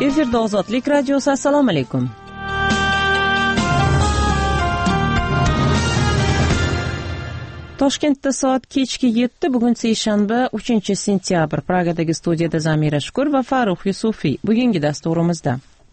Efirda Ozodlik radiosi. Assalomu alaykum. Toshkentda soat kechki 7, bugun seshanba 3-sentyabr. Pragadagi studiyada Zamira Shukur va Farruh Yusufiy. Bugungi dasturimizda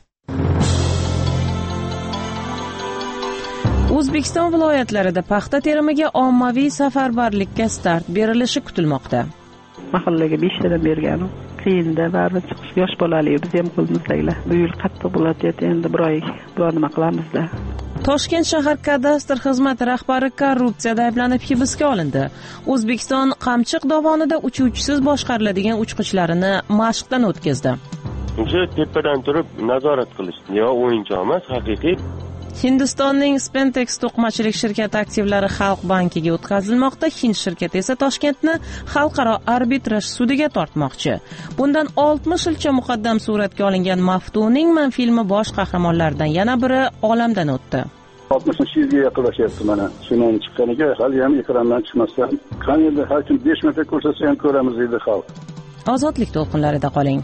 O'zbekiston viloyatlarida paxta terimiga ommaviy safarbarlikka start berilishi kutilmoqda. Mahallaga 5 tadan berganim. Qiyinda baribir chiqish yosh bolali, biz ham qo'limizdagilar. Bu yil qattiq bo'ladi, endi bir nima qilamizda. Toshkent shahar kadastr xizmati rahbari korrupsiyada ayblanib hibsga olindi. O'zbekiston Qamchiq dovonida uchuvchisiz boshqariladigan uchqichlarini mashqdan o'tkazdi. O'sha tepadan turib nazorat qilish, yo o'yinchoq emas, haqiqiy. Hindistonning Spentex to'qimachilik shirkati aktivlari Xalq bankiga o'tkazilmoqda. Hind shirkati esa Toshkentni xalqaro arbitraj sudiga tortmoqchi. Bundan 60 yilcha muqaddam suratga olingan Maftuning Man filmi bosh qahramonlaridan yana biri olamdan o'tdi. 60-ga yaqinlashyapti mana. Shundan chiqqaniga hali ham ekrandan chiqmasdan, qaniydi har kim 5 marta ko'rsatsa ham ko'ramiz deydi xalq. Ozodlik to'lqinlarida qoling.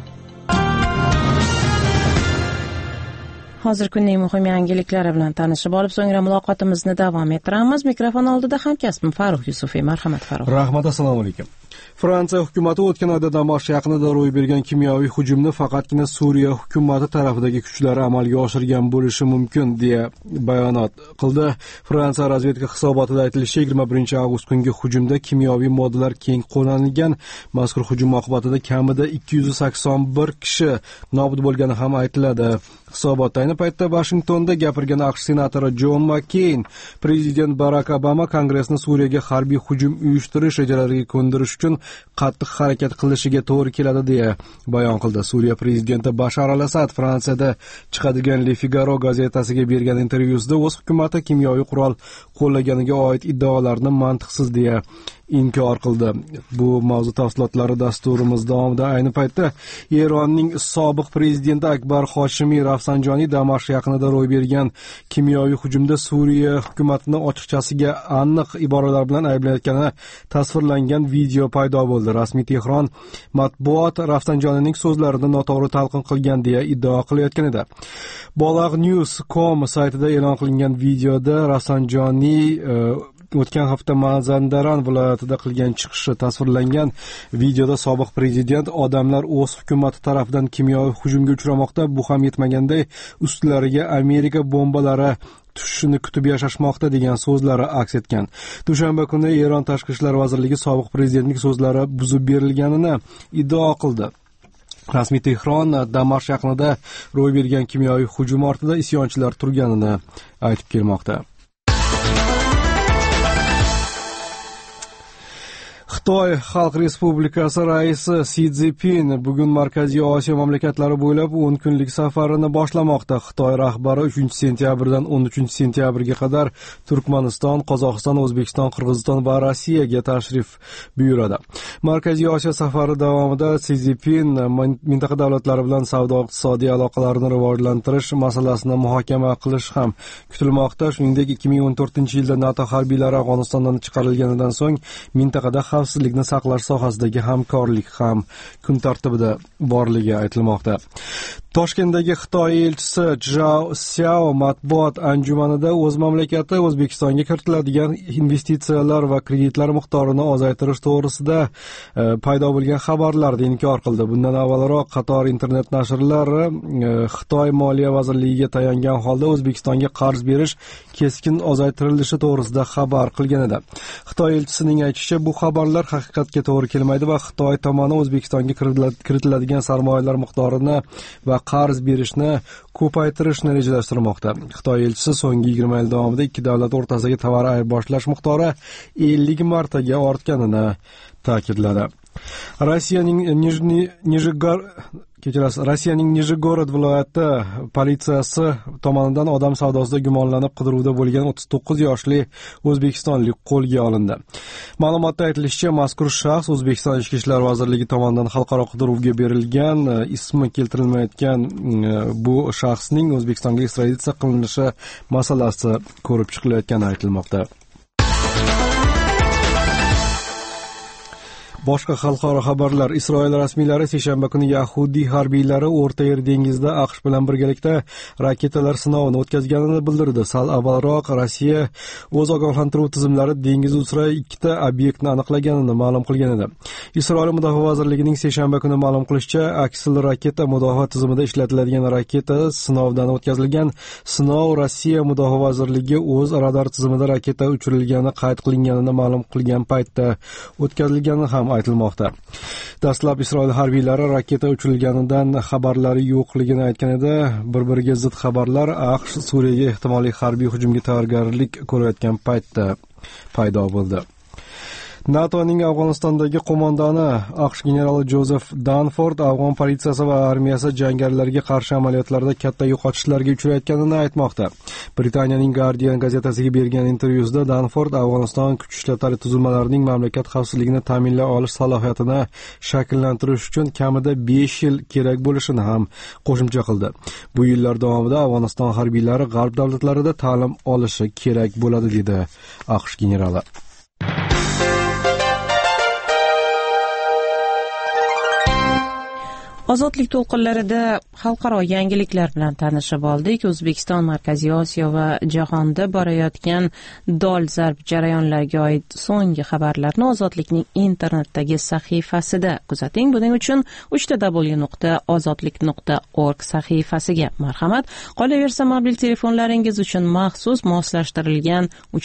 Hozir kunning muhim yangiliklari bilan tanishib olib, so'ngra muloqotimizni davom ettiramiz. Mikrofon oldida hamkasbim Farruh Yusufiy. Marhamat Farruh. Rahmat, assalomu alaykum. Fransiya hukumati o'tgan oyda Damashq yaqinida ro'y bergan kimyoviy hujumni faqatgina Suriya hukumati tarafidagi kuchlar amalga oshirgan bo'lishi mumkin deya bayonot qildi. Fransiya razvedka hisobotida aytilishicha, 21-avgust kungi hujumda kimyoviy moddalar keng qo'llanilgan. Mazkur hujum oqibatida kamida 281 kishi nobud bo'lgani ham aytiladi. Hisobotda ayni paytda Washingtonda gapirgan AQSh senatori Jon Makkeyn prezident Barak Obama Kongressni Suriyaga harbiy hujum uyushtirish rejalariga ko'ndirish uchun qattiq harakat qilishiga to'g'ri keladi deya bayon qildi. Suriya prezidenti Bashar al-Asad Fransiyada chiqadigan Le Figaro gazetasiga bergan intervyusida o'z hukumati kimyoviy qurol qo'llaganiga oid iddaolarni mantiqsiz deya inkor qildi. Bu mavzu tafsilotlari dasturimiz davomida. Ayni paytda Eronning sobiq prezidenti Akbar Hoshimiy Rafsanjoniy Damashq yaqinida ro'y bergan kimyoviy hujumda Suriya hukumatini ochiqchasiga aniq iboralar bilan ayblayotgani tasvirlangan video paydo bo'ldi. Rasmiy Tehron matbuot Rafsanjoniyning so'zlarini noto'g'ri talqin qilgan deya iddao qilayotgan edi. Bolagnews.com saytida e'lon qilingan videoda Rafsanjoniy o'tgan hafta Mazandaran viloyatida qilgan chiqishi tasvirlangan. Videoda sobiq prezident odamlar o'z hukumati tarafidan kimyoviy hujumga uchramoqda, bu ham yetmaganday ustlariga Amerika bombalari tushishini kutib yashashmoqda degan so'zlari aks etgan. Dushanba kuni Eron Tashqi ishlar vazirligi sobiq prezidentning so'zlari buzib berilganini iddao qildi. Rasmiy Tehron Damashq yaqinida ro'y bergan kimyoviy hujum ortida isyonchilar turganini aytib kelmoqda. Xitoy Xalq Respublikasi raisi Si Szinpin bugun Markaziy Osiyo mamlakatlari bo'ylab 10 kunlik safarini boshlamoqda. Xitoy rahbari 3-sentyabrdan 13-sentyabrga qadar Turkmaniston, Qozog'iston, O'zbekiston, Qirg'iziston va Rossiyaga tashrif buyuradi. Markaziy Osiyo safari davomida Si Szinpin mintaqa davlatlari bilan savdo-iqtisodiy aloqalarni rivojlantirish masalasini muhokama qilish ham kutilmoqda. Shuningdek, 2014-yilda NATO harbiylari Afg'onistondan chiqarilganidan so'ng mintaqada xavfsizlikni saqlash sohasidagi hamkorlik ham kun tartibida borligi aytilmoqda. Toshkentdagi Xitoy elchisi Zhao Xiao matbuot anjumanida o'z mamlakati O'zbekistonga kiritiladigan investitsiyalar va kreditlar miqdorini ozaytirish to'g'risida paydo bo'lgan xabarlarni inkor qildi. Bundan avvalroq qator internet nashrlari Xitoy Moliya vazirligiga tayangan holda O'zbekistonga qarz berish keskin ozaytirilishi to'g'risida xabar qilgan edi. Xitoy elchisining aytishicha, bu xabarlar haqiqatga to'g'ri kelmaydi va Xitoy tomoni O'zbekistonga kiritiladigan sarmoyalar miqdorini va qarz berishni ko'paytirishni rejalashtirmoqda. Xitoy elchisi so'nggi 20 yil davomida ikki davlat o'rtasidagi tovar ayirboshlash miqdori 50 martaga ortganini ta'kidladi. Rossiyaning Nijegorod viloyati politsiyasi tomonidan odam savdosida gumonlanib qidiruvda bo'lgan 39 yoshli o'zbekistonlik qo'lga olindi. Ma'lumotda aytilishicha, mazkur shaxs O'zbekiston Ichki ishlar vazirligi tomonidan xalqaro qidiruvga berilgan, ismi keltirilmayotgan bu shaxsning O'zbekistonga ekstraditsiya qilinishi masalasi ko'rib chiqilayotgani aytilmoqda. Boshqa xalqaro xabarlar. Isroil rasmiylari seshanba kuni Yahudiy harbiylari O'rta Yer dengizida AQSh bilan birgalikda raketalar sinovini o'tkazganini bildirdi. Sal avvalroq Rossiya o'z ogohlantiruv tizimlari dengiz uzra ikkita obyektni aniqlaganini ma'lum qilgan edi. Isroil Mudofaa vazirligining seshanba kuni ma'lum qilishicha, aksil raketa mudofaa tizimida ishlatiladigan raketa sinovdan o'tkazilgan. Sinov Rossiya Mudofaa vazirligi o'z radar tizimida raketa uchirilgani qayd qilinganini ma'lum qilgan paytda o'tkazilgani ham aytilmoqda. Dastlab Isroil harbiylari raketa uchirilganidan xabarlari yo'qligini aytgan edi. Bir-biriga zid xabarlar AQSh Suriyaga ehtimoliy harbiy hujumga tayyorgarlik ko'rayotgan paytda paydo bo'ldi. NATOning Afg'onistondagi qo'mondoni AQSh generali Jozef Danford afg'on politsiyasi va armiyasi jangarilarga qarshi amaliyotlarda katta yo'qotishlarga uchrayotganini aytmoqda. Britaniyaning Guardian gazetasiga bergan intervyusida Danford Afg'oniston kuch ishlari tuzilmalarining mamlakat xavfsizligini ta'minlay olish salohiyatini shakllantirish uchun kamida 5 yil kerak bo'lishini ham qo'shimcha qildi. Bu yillar davomida Afg'oniston harbiylari g'arb davlatlarida ta'lim olishi kerak bo'ladi, dedi AQSh generali. Ozodlik to'lqinlarida xalqaro yangiliklar bilan tanishib oldik. O'zbekiston, Markaziy Osiyo va jahonda borayotgan dolzarb jarayonlarga oid so'nggi xabarlarni Ozodlikning internetdagi sahifasida kuzating. Buning uchun www.ozodlik.org sahifasiga marhamat. Qolaversa, mobil telefonlaringiz uchun maxsus moslashtirilgan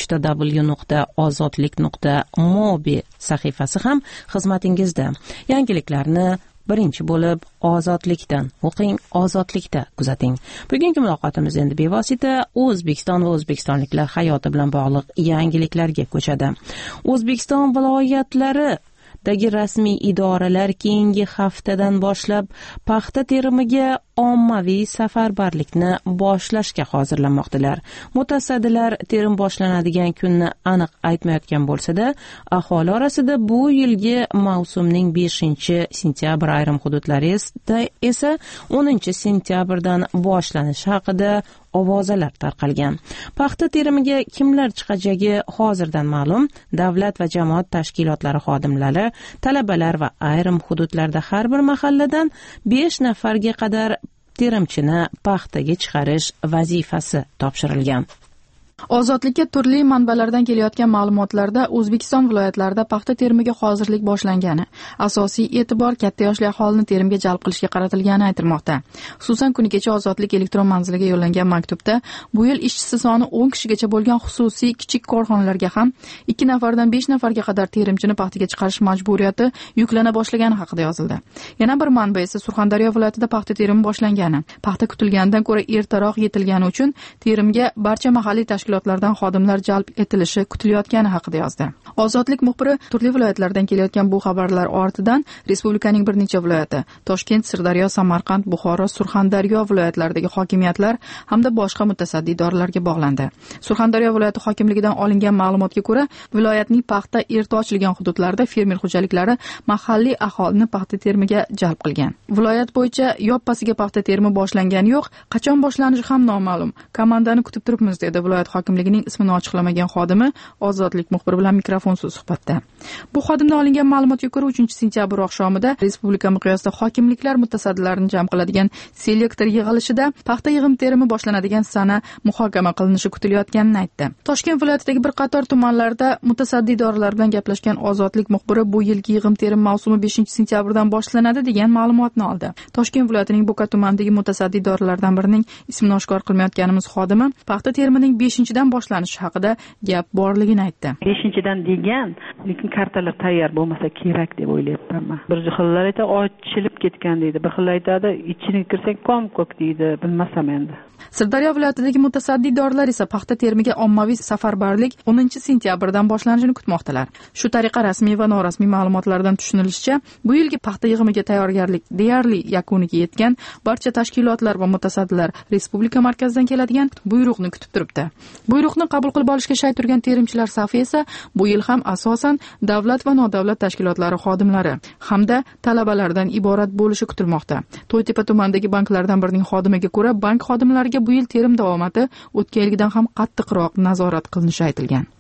www.ozodlik.mobi sahifasi ham xizmatingizda. Yangiliklarni birinchi bo'lib Ozodlikdan o'qing, Ozodlikda kuzating. Bugungi muloqotimiz endi bevosita O'zbekiston va o'zbekistonliklar hayoti bilan bog'liq yangiliklarga ko'chadi. O'zbekiston viloyatlaridagi rasmiy idoralar keyingi haftadan boshlab paxta terimiga ommaviy safarbarlikni boshlashga hozirlanmoqdalar. Mutasaddilar terim boshlanadigan kunni aniq aytmayotgan bo'lsa-da, aholi orasida bu yilgi mavsumning 5-sentyabr, ayrim hududlarda esa 10-sentyabrdan boshlanishi haqida ovozalar tarqalgan. Paxta terimiga kimlar chiqajagi hozirdan ma'lum. Davlat va jamoat tashkilotlari xodimlari, talabalar va ayrim hududlarda har bir mahalladan 5 nafarga qadar terimchini paxtaga chiqarish vazifasi topshirilgan. Ozodlikka turli manbalardan kelayotgan ma'lumotlarda O'zbekiston viloyatlarida paxta terimiga hozirlik boshlangani, asosiy e'tibor katta yoshli aholini terimga jalb qilishga qaratilgani aytilmoqda. Xususan, kuni kecha Ozodlik elektron manziliga yo'llangan maktubda bu yil ishchisi soni 10 kishigacha bo'lgan xususiy kichik korxonalarga ham 2 nafardan 5 nafarga qadar terimchini paxtaga chiqarish majburiyati yuklana boshlagani haqida yozildi. Yana bir manba esa Surxondaryo viloyatida paxta terimi boshlangani, paxta kutilganidan ko'ra ertaroq yetilgani uchun terimga barcha mahalliy tashkilotlardan xodimlar jalb etilishi kutilayotgani haqida yozdi. Ozodlik muxbiri turli viloyatlardan kelayotgan bu xabarlar ortidan respublikaning bir necha viloyati, Toshkent, Sirdaryo, Samarqand, Buxoro, Surxondaryo viloyatlaridagi hokimiyatlar hamda boshqa mutasaddi idoralarga bog'landi. Surxondaryo viloyati hokimligidan olingan ma'lumotga ko'ra, viloyatning paxta erta ochilgan hududlarida fermer xo'jaliklari mahalliy aholini paxta terimiga jalb qilgan. Viloyat bo'yicha yoppasiga paxta terimi boshlangani yo'q, qachon boshlanishi ham noma'lum. Komandani kutib turibmiz, dedi viloyat hokimligining ismini ochiqlamagan xodimi Ozodlik muxbiri bilan mikrofonsiz suhbatda. Bu xodimdan olingan ma'lumotga ko'ra 3-sentyabr oqshomida respublika miqyosida hokimliklar mutasaddilarini jam qiladigan selektor yig'ilishida paxta yig'im terimi boshlanadigan sana muhokama qilinishi kutilayotganini aytdi. Toshkent viloyatidagi bir qator tumanlarda mutasaddi idoralar bilan gaplashgan Ozodlik muxbiri bu yilgi yig'im terim mavsumi 5-sentyabrdan boshlanadi degan ma'lumotni oldi. Toshkent viloyatining Bo'ka tumanidagi mutasaddi idoralardan birining ismini oshkor qilmayotganimiz xodimi paxta terimining 5-dan boshlanishi haqida gap borligini aytdi. 5-dan degan, lekin kartalar tayyor bo'lmasa kerak deb o'ylayapman. Bir xillar esa ochilib ketgan deydi, bir xillar aytadi ichini kirsang ko'k deydi, bilmasam endi. Sirdaryo viloyatidagi mutasaddi idoralar esa paxta terimiga ommaviy safarbarlik 10-sentyabrdan boshlanishini kutmoqdalar. Shu tariqa rasmiy va norasmiy ma'lumotlardan tushunilishicha, bu yilgi paxta yig'imiga tayyorgarlik deyarli yakuniga yetgan. Barcha tashkilotlar va mutasaddilar respublika markazidan keladigan buyruqni kutib turibdi. Buyruqni qabul qilib olishga shay turgan terimchilar safi esa bu yil ham asosan davlat va nodavlat tashkilotlari xodimlari hamda talabalardan iborat bo'lishi kutilmoqda. To'ytepa tumanidagi banklardan birining xodimiga ko'ra, bank xodimlariga bu yil terim davomati o'tgan yilgidan ham qattiqroq nazorat qilinishi aytilgan.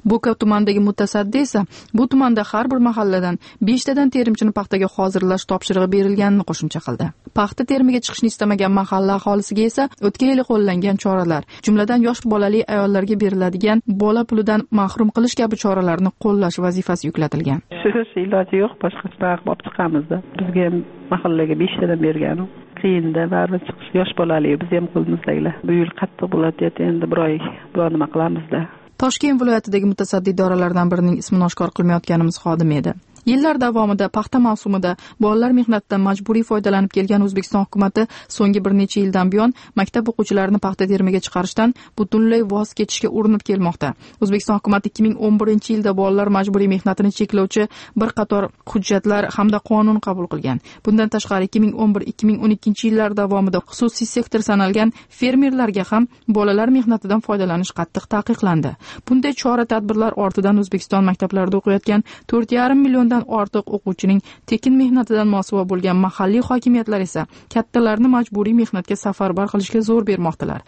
Bo'ka tumanidagi mutasaddi esa bu tumanda har bir mahalladan 5 tadan terimchini paxtaga hozirlash topshirig'i berilganini qo'shimcha qildi. Paxta terimiga chiqishni istamagan mahalla aholisiga esa o'tgan yil qo'llangan choralar, jumladan yosh bolali ayollarga beriladigan bola pulidan mahrum qilish kabi choralarni qo'llash vazifasi yuklatilgan. Iloji yo'q, boshqacha olib chiqamizda. Bizga ham mahallaga 5 tadan bergan. Qiyinda baribir chiqish yosh bolali, biz ham qo'limizdagilar. Bu yil qattiq bo'ladi, endi bir oy nima qilamizda. Toshkent viloyatidagi mutasaddi idoralardan birining ismini oshkor qilmayotganimiz xodim edi. Yillar davomida paxta mavsumida bolalar mehnatidan majburiy foydalanib kelgan O'zbekiston hukumatı so'nggi bir necha yildan buyon maktab o'quvchilarini paxta terimiga chiqarishdan butunlay voz kechishga urinib kelmoqda. O'zbekiston hukumatı 2011-yilda bolalar majburiy mehnatini cheklovchi bir qator hujjatlar hamda qonun qabul qilgan. Bundan tashqari 2011-2012-yillar davomida xususiy sektor sanalgan fermerlarga ham bolalar mehnatidan foydalanish qattiq taqiqlandi. Bunday chora-tadbirlar ortidan O'zbekiston maktablarida o'qiyotgan 4,5 milliondan ortiq o'quvchining tekin mehnatidan mosuvo bo'lgan mahalliy hokimiyatlar esa kattalarni majburiy mehnatga safarbar qilishga zo'r bermoqdalar.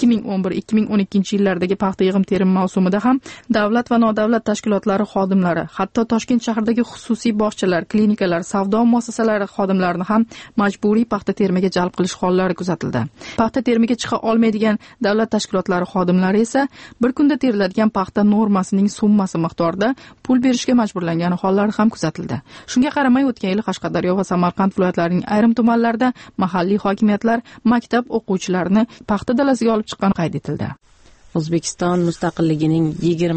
2011-2012-yillardagi paxta yig'im-terim mavsumida ham davlat va nodavlat tashkilotlari xodimlari, hatto Toshkent shahridagi xususiy bog'chalar, klinikalar, savdo muassasalari xodimlarini ham majburiy paxta terimiga jalb qilish hollari kuzatildi. Paxta terimiga chiqa olmaydigan davlat tashkilotlari xodimlari esa bir kunda teriladigan paxta normasining summasi miqdorida pul berishga majburlangan hollar ham kuzatildi. Shunga qaramay o'tgan yil Qashqadaryo va Samarqand viloyatlarining ayrim tumanlarida mahalliy hokimiyatlar maktab o'quvchilarini paxta dalasiga olib chiqqani qayd etildi. O'zbekiston mustaqilligining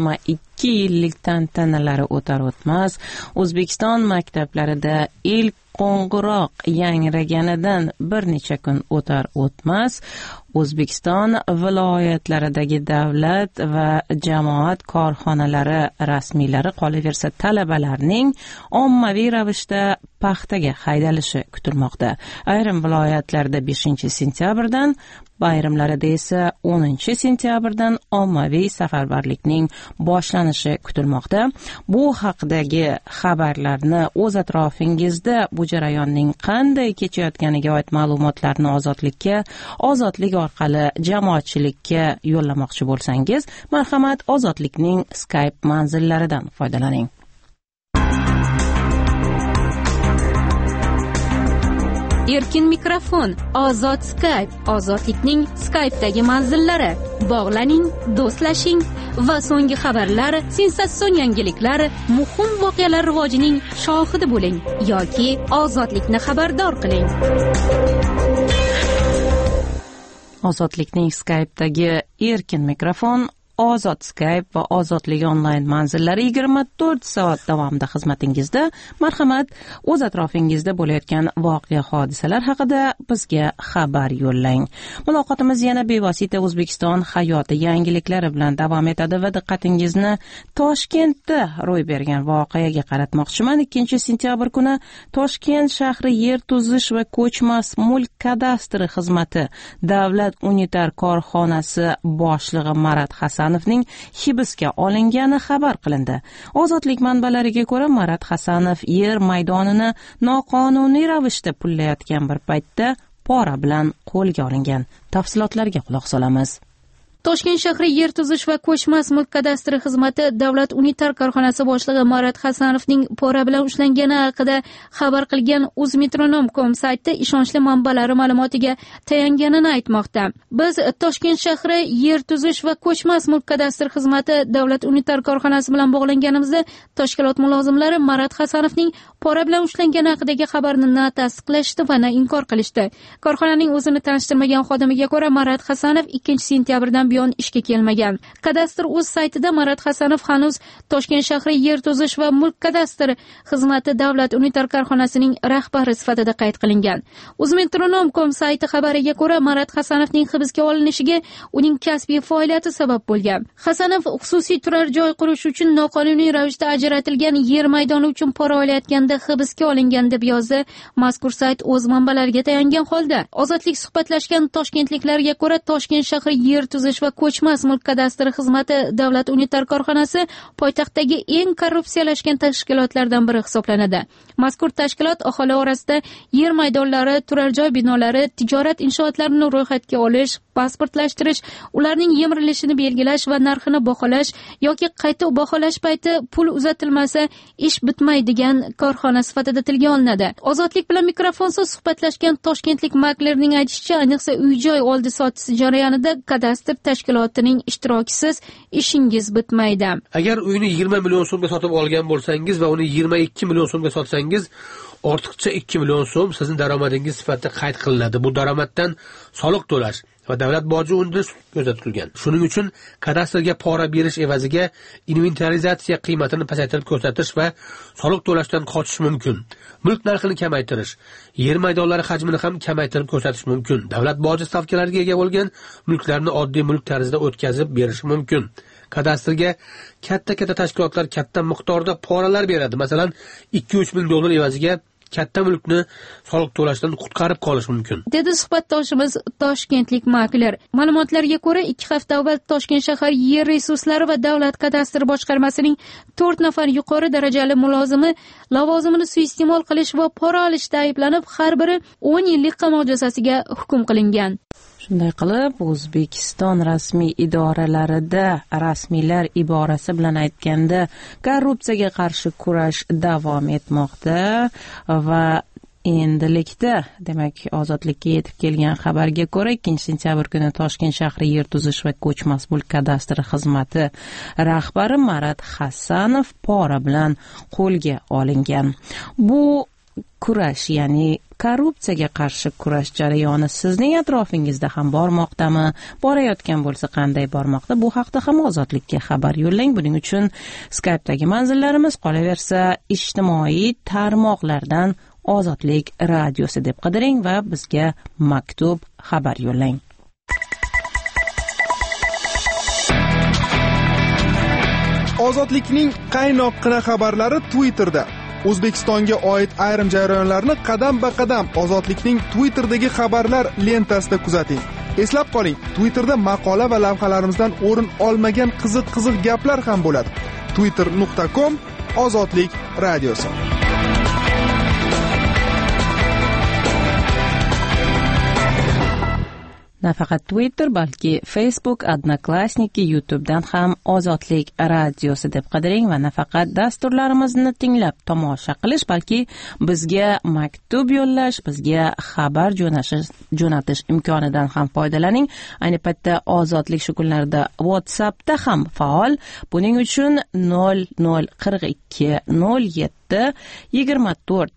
22 yillik tantanalari o'tar o'tmas O'zbekiston maktablarida ilk qo'ng'iroq yangraganidan bir necha kun o'tar o'tmas O'zbekiston viloyatlaridagi davlat va jamoat korxonalari rasmiylari qolaversa talabalarning ommaviy ravishda paxtaga haydalishi kutilmoqda. Ayrim viloyatlarda 5-sentyabrdan, ayrimlarida esa 10-sentyabrdan ommaviy safarbarlikning boshlanishi kutilmoqda. Bu haqdagi xabarlarni o'z atrofingizda bu jarayonning qanday kechayotganiga oid ma'lumotlarni ozodlik orqali jamoatchilikka yo'llamoqchi bo'lsangiz, marhamat Ozodlikning Skype manzillaridan foydalaning. Erkin mikrofon, ozod Skype, ozodlikning Skype'dagi manzillari. Bog'laning, do'stlashing va so'nggi xabarlar, sensatsion yangiliklar, muhim voqealar rivojining shohidi bo'ling yoki ozodlikni xabardor qiling. Ozodlikning Skype'dagi erkin mikrofon, Ozod Skype va Ozodlik onlayn manzillari 24 soat davomida xizmatingizda. Marhamat, o'z atrofingizda bo'layotgan voqea hodisalar haqida bizga xabar yo'llang. Muloqotimiz yana bevosita O'zbekiston hayoti yangiliklari bilan davom etadi va diqqatingizni Toshkentda ro'y bergan voqeaga qaratmoqchiman. 2-sentyabr kuni Toshkent shahri yer tuzish va ko'chmas mulk kadastri xizmati davlat unitar korxonasi boshlig'i Marat Hasanovning hibsga olingani xabar qilindi. Ozodlik manbalariga ko'ra, Marat Hasanov yer maydonini noqonuniy ravishda pullayotgan bir paytda pora bilan qo'lga olingan. Tafsilotlarga quloq solamiz. Toshkent shahri yer tuzish va ko'chmas mulk kadastri xizmati davlat unitar korxonasi boshlig'i Marat Hasanovning pora bilan ushlangani haqida xabar qilgan Uzmetronom.com sayti ishonchli manbalari ma'lumotiga tayanganini aytmoqda. Biz Toshkent shahri yer tuzish va ko'chmas mulk kadastri xizmati davlat unitar korxonasi bilan bog'langanimizda tashkilot mulozimlari Marat Hasanovning pora bilan ushlangani haqidagi xabarni na tasdiqlashdi va na inkor qilishdi. Korxonaning o'zini tanishtirmagan xodimiga ko'ra, Marat Hasanov 2-sentyabrdan buyon ishga kelmagan. Kadastr o'z saytida Marat Hasanov hanuz Toshkent shahri yer tuzish va mulk kadastri xizmati davlat unitar korxonasining rahbari sifatida qayd qilingan. Uzmetronom.com sayti xabariga ko'ra, Marat Hasanovning hibsga olinishiga uning kasbiy faoliyati sabab bo'lgan. Hasanov xususiy turar joy qurish uchun noqonuniy ravishda ajratilgan yer maydoni uchun pora olayotganda hibsga olingan deb yozdi mazkur sayt o'z manbalariga tayangan holda. Ozodlik suhbatlashgan toshkentliklarga ko'ra, Toshkent shahri yer tuzish va ko'chmas mulk kadastri xizmati davlat unitar korxonasi poytaxtdagi eng korrupsiyalashgan tashkilotlardan biri hisoblanadi. Mazkur tashkilot aholi orasida yer maydonlari, turar joy binolari, tijorat inshootlarini ro'yxatga olish, pasportlashtirish, ularning yemirilishini belgilash va narxini baholash yoki qayta baholash payti pul uzatilmasa ish bitmaydigan korxona sifatida tilga olinadi. Ozodlik bilan mikrofonsiz suhbatlashgan toshkentlik maklerning aytishicha, ayniqsa uy-joy oldi-sotdi jarayonida kadastr tashkilotining ishtirokisiz ishingiz bitmaydi. Agar uyni 20 million so'mga sotib olgan bo'lsangiz va uni 22 million so'mga sotsangiz, ortiqcha 2 million so'm sizning daromadingiz sifatida qayd qilinadi. Bu daromaddan soliq to'lash va davlat boji undirish ko'zda tutilgan. Shuning uchun kadastrga pora berish evaziga inventarizatsiya qiymatini pasaytirib ko'rsatish va soliq to'lashdan qochish mumkin. Mulk narxini kamaytirish, yer maydonlari hajmini ham kamaytirib ko'rsatish mumkin. Davlat boji stavkalariga ega bo'lgan mulklarni oddiy mulk tarzida o'tkazib berish mumkin. Kadastrga katta tashkilotlar katta miqdorda poralar beradi. Masalan, 2-3 ming dollar evaziga katta mulkni soliq to'lashdan qutqarib qolish mumkin, dedi suhbatdoshimiz toshkentlik makler. Ma'lumotlarga ko'ra, 2 hafta avval Toshkent shahar yer resurslari va davlat kadastri boshqarmasining 4 nafar yuqori darajali mulozimi lavozimini suiiste'mol qilish va pora olishda ayblanib, har biri 10 yillik qamoq jazosiga hukm qilingan. Shunday qilib, O'zbekiston rasmiy idoralarida rasmiylar iborasi bilan aytganda korrupsiyaga qarshi kurash davom etmoqda va endilikda, demak, ozodlikka yetib kelgan xabarga ko'ra 2-sentyabr kuni Toshkent shahri yer tuzish va ko'chmas mulk kadastri xizmati rahbari Marat Hasanov pora bilan qo'lga olingan. Bu kurash, ya'ni korrupsiyaga qarshi kurash jarayoni sizning atrofingizda ham bormoqdami? Borayotgan bo'lsa, qanday bormoqda? Bu haqda ham Ozodlikka xabar yo'llang. Buning uchun Skype'dagi manzillarimiz qolaversa ijtimoiy tarmoqlardan Ozodlik radiosi deb qidiring va bizga maktub xabar yo'llang. Ozodlikning qaynoqqina xabarlari Twitterda. O'zbekistonga oid ayrim jarayonlarni qadam-ba-qadam Ozodlikning Twitter'dagi xabarlar lentasida kuzating. Eslab qoling, Twitter'da maqola va lavhalarimizdan o'rin olmagan qiziq gaplar ham bo'ladi. twitter.com Ozodlik radiosi. Nafaqat Twitter, balki Facebook, Odnoklassniki, YouTube'dan ham Ozodlik radiosi deb qidiring va nafaqat dasturlarimizni tinglab tomosha qilish, balki bizga maktub yo'llash, bizga xabar jo'natish imkonidan ham foydalaning. Ayni paytda Ozodlik shu kunlarda WhatsAppda ham faol. Buning uchun 0042 07 24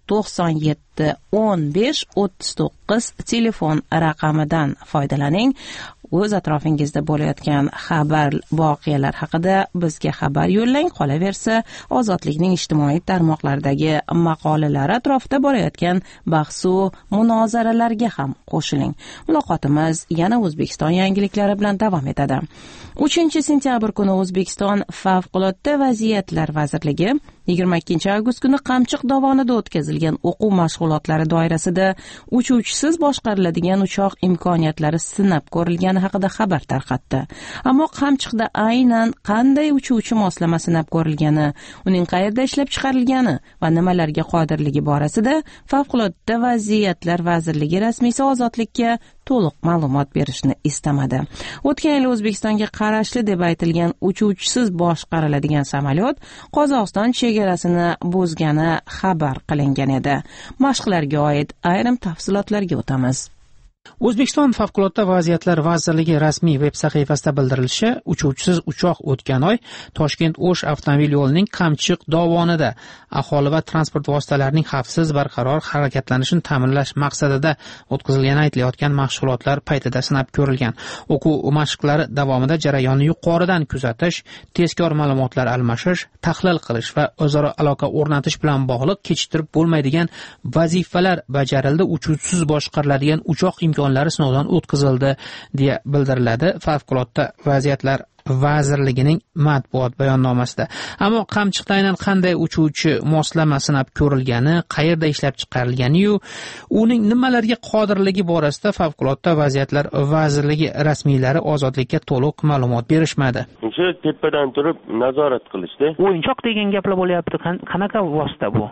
97 15 39 telefon raqamidan foydalaning. O'z atrofingizda bo'layotgan xabar, voqealar haqida bizga xabar yo'llang. Qolaversa, Ozodlikning ijtimoiy tarmoqlardagi maqolalar atrofida bo'layotgan bahsu munozaralarga ham qo'shiling. Muloqotimiz yana O'zbekiston yangiliklari bilan davom etadi. 3-sentyabr kuni O'zbekiston Favqulodda vaziyatlar vazirligi 22-avgust kuni Qamchiq dovonida o'tkazilgan o'quv mashg'ulotlari doirasida uchuvchisiz boshqariladigan uchoq imkoniyatlari sinab ko'rilgani haqida xabar tarqatdi. Ammo Qamchiqda aynan qanday uchuvchi moslama sinab ko'rilgani, uning qayerda ishlab chiqarilgani va nimalarga qodirligi borasida Favqulodda vaziyatlar vazirligi rasmiysi Ozodlikka to'liq ma'lumot berishni istamadi. O'tgan yil O'zbekistonga qarashli deb aytilgan uchuvchisiz boshqariladigan samolyot Qozog'iston chegarasini buzgani xabar qilingan edi. Mashqlarga oid ayrim tafsilotlarga o'tamiz. O'zbekiston Favqulodda vaziyatlar vazirligi rasmiy veb sahifasida bildirilishicha, uchuvchisiz uchoq o'tgan oy Toshkent-O'sh avtomobil yo'lining Qamchiq dovonida aholi va transport vositalarining xavfsiz barqaror harakatlanishini ta'minlash maqsadida o'tkazilgani aytilayotgan mashg'ulotlar paytida sinab ko'rilgan. O'quv mashqlari davomida jarayonni yuqoridan kuzatish, tezkor ma'lumotlar almashish, tahlil qilish va o'zaro aloqa o'rnatish bilan bog'liq kechiktirib bo'lmaydigan vazifalar bajarildi. Uchuvchisiz boshqariladigan uchoq imkonlari sinovdan o'tkazildi deya bildiriladi Favqulodda vaziyatlar vazirligining matbuot bayonnomasida. Ammo Qamchiqda aynan qanday uchuvchi moslama sinab ko'rilgani, qayerda ishlab chiqarilgani-yu, uning nimalarga qodirligi borasida Favqulodda vaziyatlar vazirligi rasmiylari Ozodlikka to'liq ma'lumot berishmadi. O'sha tepadan turib nazorat qilishdi. O'yinchoq degan gaplar bo'lyapti. Qanaqa vosita bu?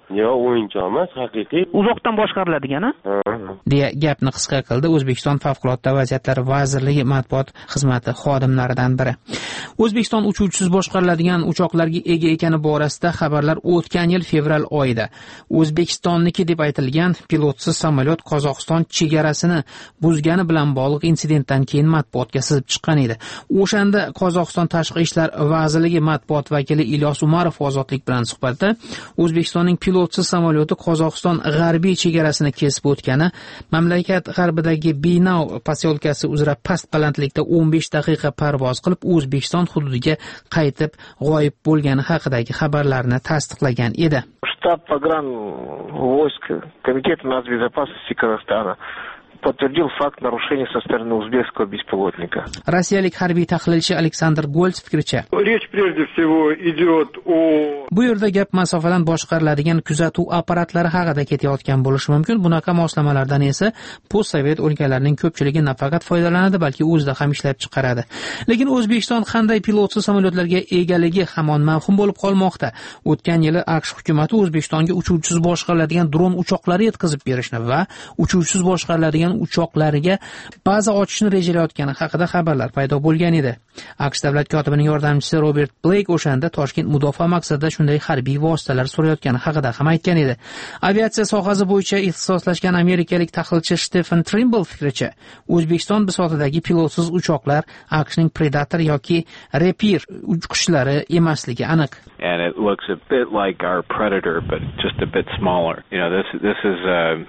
Yo, o'yinchoq emas, haqiqiy. Uzoqdan boshqariladigani? deya gapni qisqa qildi O'zbekiston Favqulodda vaziyatlar vazirligi matbuot xizmati xodimlaridan biri. O'zbekiston uchuvchisiz boshqariladigan uchoqlarga ega ekani borasida xabarlar o'tgan yil fevral oyida O'zbekistonniki deb aytilgan pilotsiz samolyot Qozog'iston chegarasini buzgani bilan bog'liq insidentdan keyin matbuotga sizib chiqqan edi. O'shanda Qozog'iston Tashqi ishlar vazirligi matbuot vakili Ilyos Umarov Ozodlik bilan suhbatda O'zbekistonning pilotsiz samolyoti Qozog'iston g'arbiy chegarasini kesib o'tgani, mamlakat g'arbidagi Binau posyolkasi uzra past balandlikda 15 daqiqa parvoz qilib O'zbekiston hududiga qaytib g'oyib bo'lgani haqidagi xabarlarni tasdiqlagan edi. Штаб погранвойск Комитета нацбезопасности Казахстана подтвердил факт нарушения со стороны узбекского беспилотника. Rossiyalik harbiy tahlilchi Aleksandr Golts fikricha, rечь прежде всего идет о bu yerda gap masofadan boshqariladigan kuzatuv apparatlari haqida ketayotgan bo'lishi mumkin. Bunaqa moslamalardan esa postsovet o'lkalarining ko'pchiligi nafaqat foydalanadi, balki o'zida ham ishlab chiqaradi. Lekin O'zbekiston qanday pilotsiz samolyotlarga egaligi hamon mavhum bo'lib qolmoqda. O'tgan yili AQSh hukumatı O'zbekistonga uchuvchisiz boshqariladigan dron uchoqlari yetkazib berishni va uchuvchisiz boshqariladigan uchoqlariga baza ochishni rejalayotgani haqida xabarlar paydo bo'lgan edi. AQSh davlat kotibining yordamchisi Robert Blake o'shanda Toshkent mudofaa maqsadida shunday harbiy vositalar so'rayotgani haqida ham aytgan edi. Aviatsiya sohasi bo'yicha ixtisoslashgan amerikalik tahlilchi Stephen Trimble fikricha, O'zbekiston bisotidagi pilotsiz uchoqlar AQShning Predator yoki Reaper uchqishlari emasligi aniq. And it looks a bit like our Predator but just a bit smaller. This is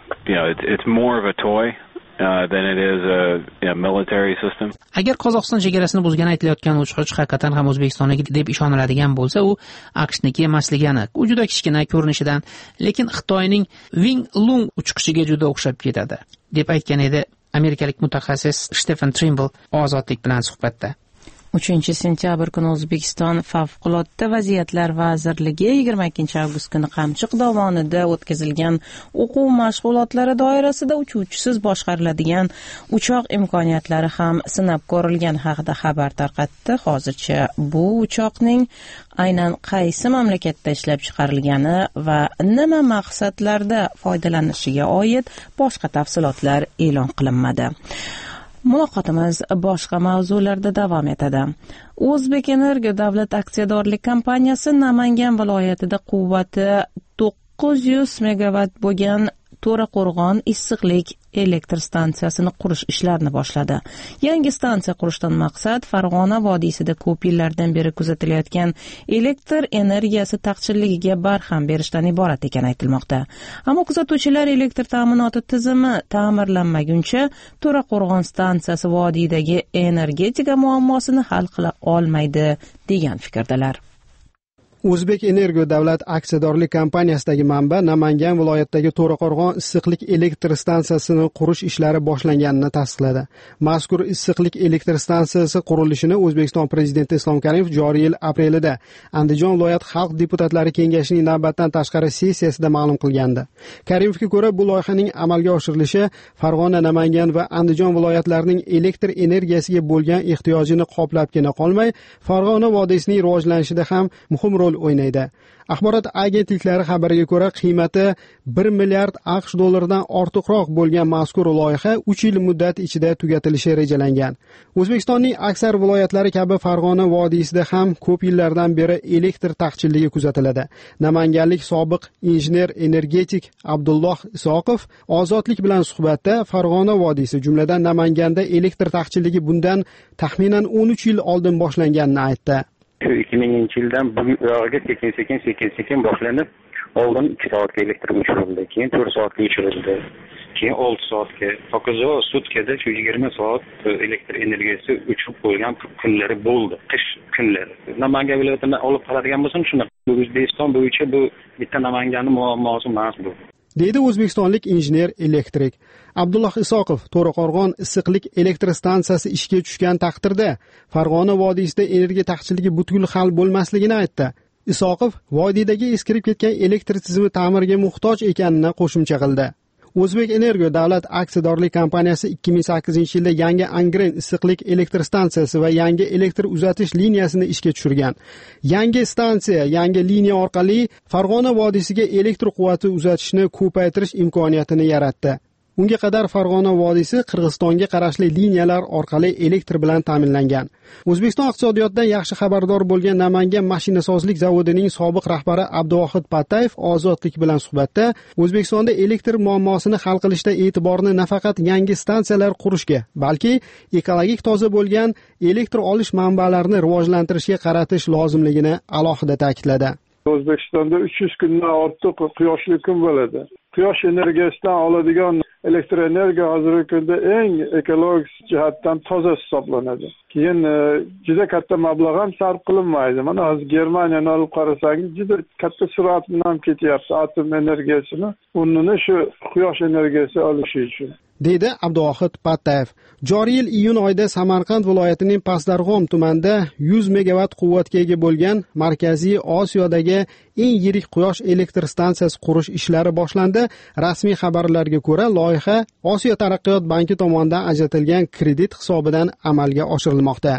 it's more of a toy than it is a military system. Agar Qozog'iston chegarasini buzgani aytilayotgan uchqich haqiqatan ham O'zbekistonniki deb ishoniladigan bo'lsa, u AQShniki emasligi aniq. U juda kichkina ko'rinishidan, lekin Xitoyning Wing Lung uchqishiga juda o'xshab ketadi, deb aytgan edi amerikalik mutaxassis Stephen Trimble Ozodlik bilan suhbatda. 3-sentyabr kuni O'zbekiston Favqulodda vaziyatlar vazirligi 22-avgust kuni Qamchiq dovonida o'tkazilgan o'quv mashg'ulotlari doirasida uchuvchisiz boshqariladigan uchoq imkoniyatlari ham sinab ko'rilgan haqida xabar tarqatdi. Hozircha bu uchoqning aynan qaysi mamlakatda ishlab chiqarilgani va nima maqsadlarda foydalanishiga oid boshqa tafsilotlar e'lon qilinmadi. Muloqotimiz boshqa mavzularda davom etadi. O'zbekenergo davlat aksiyadorlik kompaniyasi Namangan viloyatida quvvati 900 megavat bo'lgan To'raqo'rg'on issiqlik elektr stansiyasini qurish ishlarini boshladi. Yangi stansiya qurishdan maqsad Farg'ona vodiysida ko'p yillardan beri kuzatilayotgan elektr energiyasi taqchilligiga barham berishdan iborat ekani aytilmoqda. Ammo kuzatuvchilar elektr ta'minoti tizimi ta'mirlanmaguncha To'raqo'rg'on stansiyasi vodiydagi energetika muammosini hal qila olmaydi degan fikrdalar. O'zbek Energo davlat aksiyadorlik kompaniyasidagi manba Namangan viloyatidagi To'raqo'rg'on issiqlik elektr stansiyasini qurish ishlari boshlanganini tasdiqladi. Mazkur issiqlik elektr stansiyasi qurilishini O'zbekiston prezidenti Islom Karimov joriy yil aprelida Andijon viloyat xalq deputatlari kengashining navbatdan tashqari sessiyasida ma'lum qilgandi. Karimovga ko'ra, bu loyihaning amalga oshirilishi Farg'ona, Namangan va Andijon viloyatlarining elektr energiyasiga bo'lgan ehtiyojini qoplabgina qolmay, Farg'ona vodiysining rivojlanishida ham muhim rol o'ynaydi. Axborot agentliklari xabariga ko'ra, qiymati 1 milliard AQSh dollaridan ortiqroq bo'lgan mazkur loyiha 3 yil muddat ichida tugatilishi rejalangan. O'zbekistonning aksar viloyatlari kabi Farg'ona vodiysida ham ko'p yillardan beri elektr taqchilligi kuzatiladi. Namanganlik sobiq injener energetik Abdulloh Isoqov Ozodlik bilan suhbatda Farg'ona vodiysi, jumladan Namanganda elektr taqchilligi bundan taxminan 13 yil oldin boshlanganini aytdi. 2000-yildan bug'yoqqa sekin boshlanib, oldin 2 soatga elektr o'chirildi, keyin 4 soatga o'chirildi, keyin 6 soatga, hokazo sutkada 20 soat elektr energiyasi o'chib qo'ygan kunlari bo'ldi, qish kunlari. Namangan viloyatidan olib qaradigan bo'lsam, shunaqa. O'zbekiston bo'yicha bu bitta Namanganning muammosi emas bu. deydi o'zbekistonlik injener elektrik. Abdulloh Isoqov To'raqo'rg'on issiqlik elektr stansiyasi ishga tushgan taqdirda Farg'ona vodiysida energiya taqchilligi butkul hal bo'lmasligini aytdi. Isoqov vodiydagi eskirib ketgan elektr tizimi ta'mirga muhtoj ekanini qo'shimcha qildi. O'zbek Energo davlat aksiyadorlik kompaniyasi 2008-yilda yangi Angren issiqlik elektr stansiyasi va yangi elektr uzatish liniyasini ishga tushirgan. Yangi stansiya, yangi liniya orqali Farg'ona vodiysiga elektr quvvati uzatishni ko'paytirish imkoniyatini yaratdi. Unga qadar Farg'ona vodiysi Qirg'izistonga qarashli liniyalar orqali elektr bilan ta'minlangan. O'zbekiston iqtisodiyotidan yaxshi xabardor bo'lgan Namangan mashinasozlik zavodining sobiq rahbari Abduvohid Pattayev Ozodlik bilan suhbatda O'zbekistonda elektr muammosini hal qilishda e'tiborni nafaqat yangi stansiyalar qurishga, balki ekologik toza bo'lgan elektr olish manbalarini rivojlantirishga qaratish lozimligini alohida ta'kidladi. O'zbekistonda 300 kundan ortiq quyoshli kun bo'ladi. Quyosh energiyasidan oladigan elektr energiya hozirgi kunda eng ekologik jihatdan toza hisoblanadi. Keyin juda katta mablag' ham sarf qilinmaydi. Mana hozir Germaniyani olib qarasangiz, juda katta surat bilan ketyapti atom energiyasini o'rnini shu quyosh energiyasi olishi uchun, deydi Abduvohid Pattayev. Joriy yil iyun oyida Samarqand viloyatining Pastdarg'om tumanida 100 megavat quvvatga ega bo'lgan Markaziy Osiyodagi eng yirik quyosh elektr stansiyasi qurish ishlari boshlandi. Rasmiy xabarlarga ko'ra, loyiha Osiyo taraqqiyot banki tomonidan ajratilgan kredit hisobidan amalga oshirilmoqda.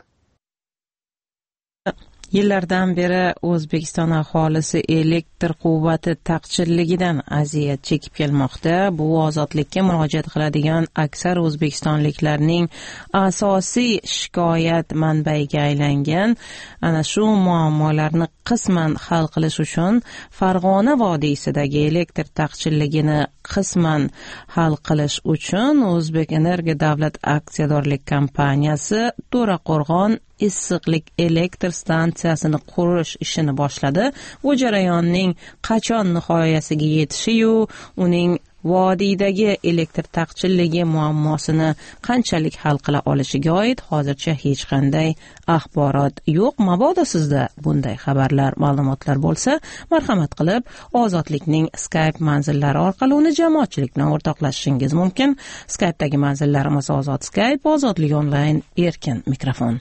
Yillardan beri O'zbekiston aholisi elektr quvvati taqchilligidan aziyat chekib kelmoqda. Bu ozodlikka murojaat qiladigan aksar o'zbekistonliklarning asosiy shikoyat manbaiga aylangan. Ana shu muammolarni qisman hal qilish uchun Farg'ona vodiysidagi elektr taqchilligini qisman hal qilish uchun O'zbek Energo davlat aksiyadorlik kompaniyasi To'raqo'rg'on issiqlik elektr stansiyasini qurish ishini boshladi. Bu jarayonning qachon nihoyasiga yetishi-yu, uning vodiydagi elektr taqchilligi muammosini qanchalik hal qila olishiga oid hozircha hech qanday axborot yo'q. Mabodo sizda bunday xabarlar, ma'lumotlar bo'lsa, marhamat qilib Ozodlikning Skype manzillari orqali uni jamoatchilik bilan o'rtoqlashishingiz mumkin. Skype'dagi manzillarimiz Ozod Skype, Ozodlik onlayn, erkin mikrofon.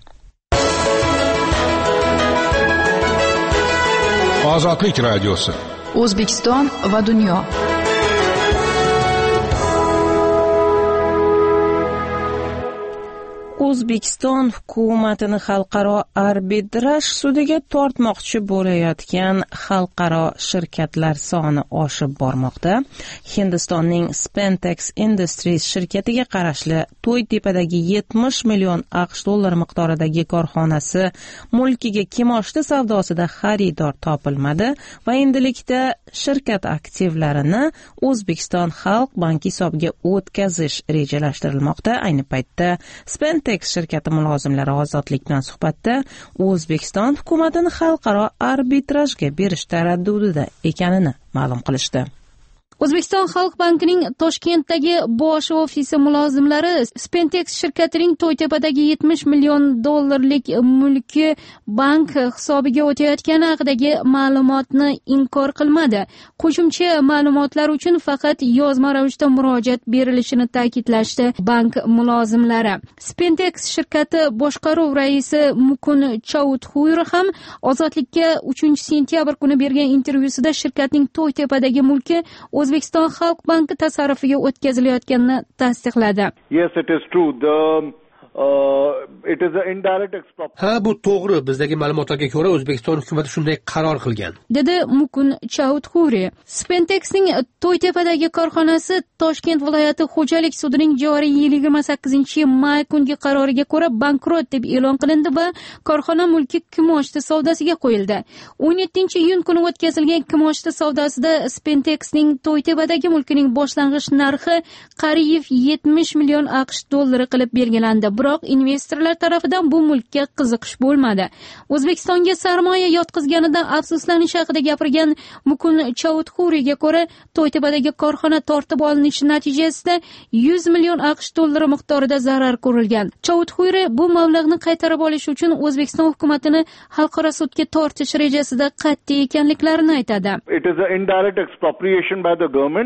Ozodlik radiosi. O'zbekiston va dunyo. O'zbekiston hukumatini xalqaro arbitraj sudiga tortmoqchi bo'layotgan xalqaro shirkatlar soni oshib bormoqda. Hindistonning Spentex Industries shirkatiga qarashli To'ytepadagi 70 million AQSh dollari miqdoridagi korxonasi mulkiga kimoshdi savdosida xaridor topilmadi va endilikda shirkat aktivlarini O'zbekiston Xalq banki hisobiga o'tkazish rejalashtirilmoqda. Ayni paytda Spentex shirkati mulozimlari Ozodlik bilan suhbatda O'zbekiston hukumatini xalqaro arbitrajga berish taraddudida ekanini ma'lum qilishdi. O'zbekiston Xalq bankining Toshkentdagi bosh ofisi mulozimlari Spentex shirkatining To'ytepadagi 70 million dollarlik mulki bank hisobiga o'tayotgani haqidagi ma'lumotni inkor qilmadi. Qo'shimcha ma'lumotlar uchun faqat yozma ravishda murojaat berilishini ta'kidlashdi bank mulozimlari. Spentex shirkati boshqaruv raisi Mukun Chauthur ham Ozodlikka 3-sentyabr kuni bergan intervyusida shirkatning To'ytepadagi mulki O'zbekiston Xalq banki tasarrufiga o'tkazilayotganini tasdiqladi. Yes, it is true. It is an indirect expropriation. Ha, bu to'g'ri. Bizdagi ma'lumotlarga ko'ra O'zbekiston hukumati shunday qaror qilgan, dedi Mukun Chauthuri. Spentexning To'ytepadagi korxonasi Toshkent viloyati xo'jalik sudining joriy yil 28-may kungi qaroriga ko'ra bankrot deb e'lon qilindi va korxona mulki kimoshdi savdosiga qo'yildi. 17-iyun kuni o'tkazilgan kimoshdi savdosida Spentexning To'ytepadagi mulkining boshlang'ich narxi qariyb 70 million AQSh dollari qilib belgilandi. Biroq investorlar tarafidan bu mulkka qiziqish bo'lmadi. O'zbekistonga sarmoya yotqizganidan afsuslanish haqida gapirgan Mukun Chauthuriga ko'ra, To'ytepadagi korxona tortib olinishi natijasida 100 million AQSh dollari miqdorida zarar ko'rilgan. Chauthuri bu mablag'ni qaytarib olish uchun O'zbekiston hukumatini xalqaro sudga tortish rejasida qat'iy ekanliklarini aytadi. It is an indirect expropriation by the government.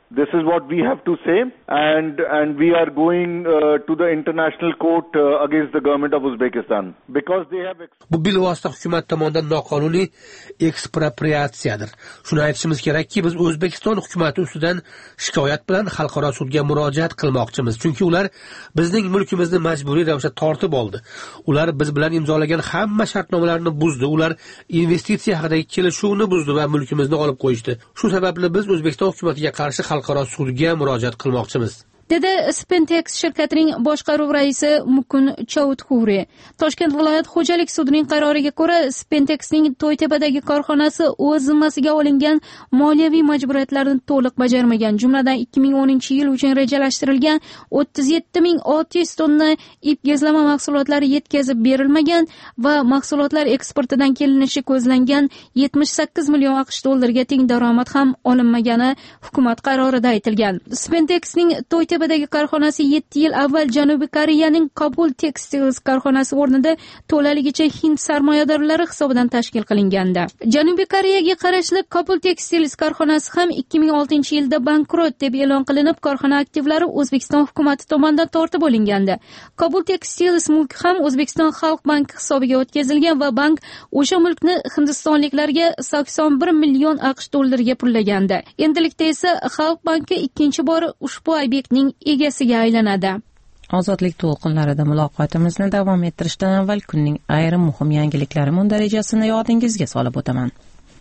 This is what we have to say, and we are going to the international court against the government of Uzbekistan because they have. Bu bilvosita hukumat tomonidan noqonuniy ekspropriatsiyadir. Shuni aytishimiz kerakki, biz O'zbekiston hukumati ustidan shikoyat bilan xalqaro sudga murojaat qilmoqchimiz. Chunki ular bizning mulkimizni majburiy ravishda tortib oldi. Ular biz bilan imzolagan hamma shartnomalarni buzdi. Ular investitsiya haqidagi kelishuvni buzdi va mulkimizni olib qo'yishdi. Shu sababli biz O'zbekiston hukumatiga qarshi xalqaro sudga murojaat qilmoqchimiz. dedi Spentex shirkatining boshqaruv raisi Mukun Chaudhuri. Toshkent viloyat xo'jalik sudining qaroriga ko'ra, Spentexning To'ytepadagi korxonasi o'z zimmasiga olingan moliyaviy majburiyatlarni to'liq bajarmagan. Jumladan 2010-yil uchun rejalashtirilgan 37,600 tonna ip gazlama mahsulotlari yetkazib berilmagan va mahsulotlar eksportidan kelinishi ko'zlangan 78 million AQSh dollariga teng daromad ham olinmagani hukumat qarorida aytilgan. Spentexning To'ytebadagi korxonasi 7 yil avval Janubiy Koreyaning Kabul Textiles korxonasi o'rnida to'laligicha hind sarmoyadorlari hisobidan tashkil qilingandi. Janubiy Koreyaga qarashli Kabul Textiles korxonasi ham 2006-yilda bankrot deb e'lon qilinib, korxona aktivlari O'zbekiston hukumati tomonidan tortib olingandi. Kabul Textiles mulki ham O'zbekiston Xalq banki hisobiga o'tkazilgan va bank o'sha mulkni hindistonliklarga 81 million AQSh dollariga pullagandi. Endilikda esa Xalq banki ikkinchi bor ushbu obyektning egasiga aylanadi. Ozodlik to'lqinlarida muloqotimizni davom ettirishdan avval kunning ayrim muhim yangiliklari mundarajasini yodingizga solib o'taman.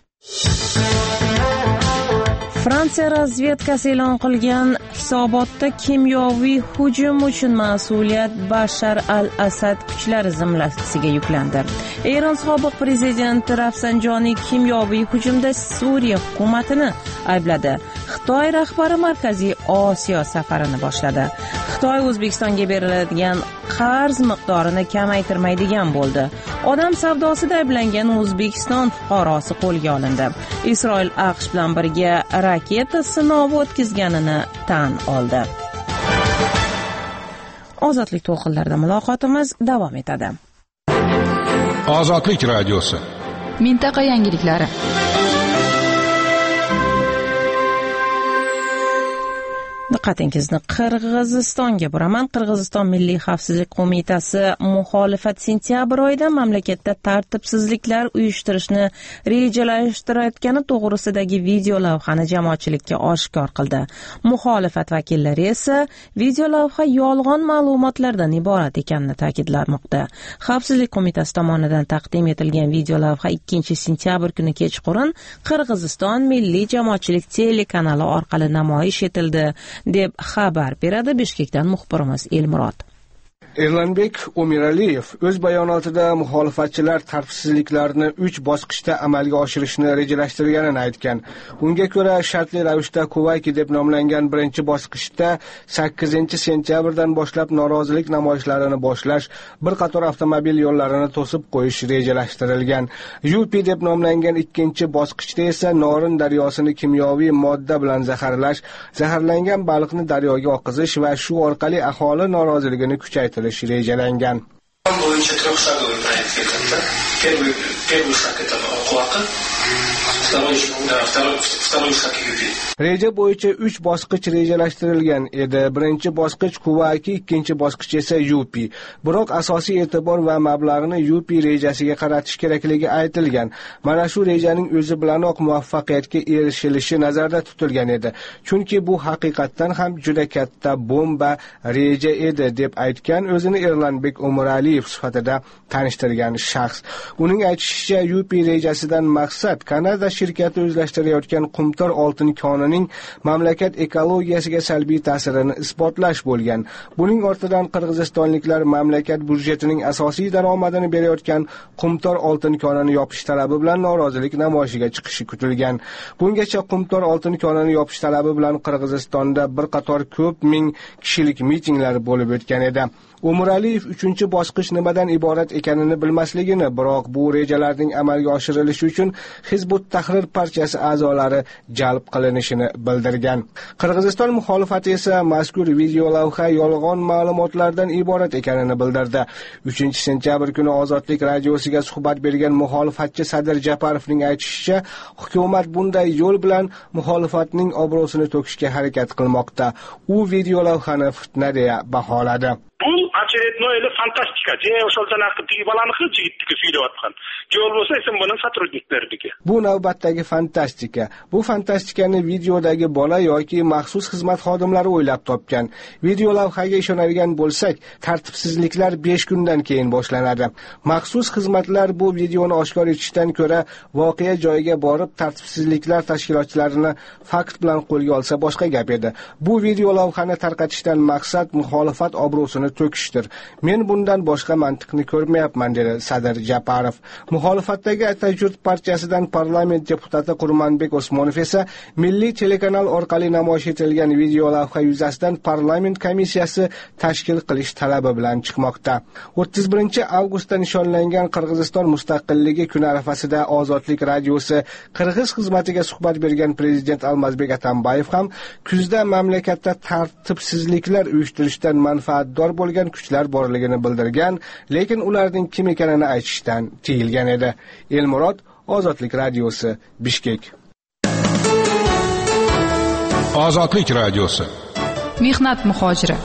Fransiya razvedkasi e'lon qilgan hisobotda kimyoviy hujum uchun mas'uliyat Bashar al-Asad kuchlari zimlasiga yuklandi. Eron sobiq prezidenti Rafsanjoniy kimyoviy hujumda Suriya hukumatini aybladi. Xitoy rahbari Markaziy Osiyo safarini boshladi. Xitoy O'zbekistonga beriladigan qarz miqdorini kamaytirmaydigan bo'ldi. Odam savdosida ayblangan O'zbekiston fuqarosi qo'lga olindi. Isroil AQSh bilan birga raketa sinovi o'tkazganini tan oldi. Ozodlik to'lqinlarida muloqotimiz davom etadi. Ozodlik radiosi. Mintaqa yangiliklari. Diqqatingizni Qirg'izistonga buraman. Qirg'iziston Milliy xavfsizlik qo'mitasi muxolifat sentyabr oyida mamlakatda tartibsizliklar uyushtirishni rejalashtirayotgani to'g'risidagi video lavhani jamoatchilikka oshkor qildi. Muxolifat vakillari esa video lavha yolg'on ma'lumotlardan iborat ekanini ta'kidlamoqda. Xavfsizlik qo'mitasi tomonidan taqdim etilgan video lavha 2-sentyabr kuni kechqurun Qirg'iziston Milliy jamoatchilik telekanali orqali namoyish etildi deb xabar beradi Bishkekdan muxbirimiz Elmurod. Erlanbek Umiraliyev o'z bayonotida muxolifatchilar tartibsizliklarni 3 bosqichda amalga oshirishni rejalashtirganini aytgan. Unga ko'ra, shartli ravishda Kuvayki deb nomlangan birinchi bosqichda 8-sentyabrdan boshlab norozilik namoyishlarini boshlash, bir qator avtomobil yo'llarini to'sib qo'yish rejalashtirilgan. Yupi deb nomlangan ikkinchi bosqichda esa Norin daryosini kimyoviy modda bilan zaharlash, zaharlangan baliqni daryoga oqizish va shu orqali aholi noroziligini kuchaytirish rejalangan. Bo'yicha 3-шаговый проектga kirdi. Первый шаг это Oqvaqi, второй шаг Yupi. Reja bo'yicha 3 bosqich rejalashtirilgan edi. Birinchi bosqich Kuvayki, ikkinchi bosqich esa Yupi. Biroq asosiy e'tibor va mablag'ni Yupi rejasiga qaratish kerakligi aytilgan. Mana shu rejaning o'zi bilanoq muvaffaqiyatga erishilishi nazarda tutilgan edi. Chunki bu haqiqatdan ham juda katta bomba reja edi deb aytgan o'zini Erlanbek Umiraliyev sifatida tanishtirgan shaxs. Uning aytishicha, Yupi rejasidan maqsad Kanada shirkati o'zlashtirayotgan qumtor oltin konining mamlakat ekologiyasiga salbiy ta'sirini isbotlash bo'lgan. Buning ortidan qirg'izistonliklar mamlakat budjetining asosiy daromadini berayotgan qumtor oltin konini yopish talabi bilan norozilik namoyishiga chiqishi kutilgan. Bungacha qumtor oltin konini yopish talabi bilan Qirg'izistonda bir qator ko'p ming kishilik mitinglar bo'lib o'tgan edi. Umar Aliyev 3-bosqich nimadan iborat ekanini bilmasligini, biroq bu rejalarning amalga oshirilishi uchun Hizbut Tahrir partiyasi a'zolari jalb qilinishini bildirgan. Qirg'iziston muxolifati esa mazkur video lavha yolg'on ma'lumotlardan iborat ekanini bildirdi. 3-sentyabr kuni Ozodlik radiosiga suhbat bergan muxolifatchi Sadir Japarovning aytishicha, hukumat bunday yo'l bilan muxolifatning obro'sini to'kishga harakat qilmoqda. U video lavhani fitna deya baholadi. Bu очередной fantastika. O'shaltanaqi tigibalaniki jigitniki suylayotgan. Yo'l bo'lsa esa buni сотрудникларniki. Bu navbatdagi fantastika. Bu fantastikani videodagi bola yoki maxsus xizmat xodimlari o'ylab topgan. Video lavhaga ishonadigan bo'lsak, tartibsizliklar 5 kundan keyin boshlanadi. Maxsus xizmatlar bu videoni oshkor etishdan ko'ra voqea joyiga borib tartibsizliklar tashkilotchilarini fakt bilan qo'lga olsa boshqa gap edi. Bu video lavhani tarqatishdan maqsad muxolifat obro'sini to'kishdir. Men bundan boshqa mantiqni ko'rmayapman, dedi Sadir Japarov. Muxolifatdagi Atajurt partiyasidan parlament deputati Qurmanbek Osmonov esa milliy telekanal orqali namoyish etilgan video lavha yuzasidan parlament komissiyasi tashkil qilish talabi bilan chiqmoqda. 31-avgustda nishonlangan Qirg'iziston mustaqilligi kuni arafasida Ozodlik radiosi Qirg'iz xizmatiga suhbat bergan prezident Almazbek Atambayev ham kuzda mamlakatda tartibsizliklar uyushtirishdan manfaatdor bo'lgan kuchlar borligini bildirgan, lekin ularning kim ekanini aytishdan tiyilgan edi. Elmurod, Ozodlik radiosi, Bishkek. Ozodlik radiosi. Mehnat muhojiri.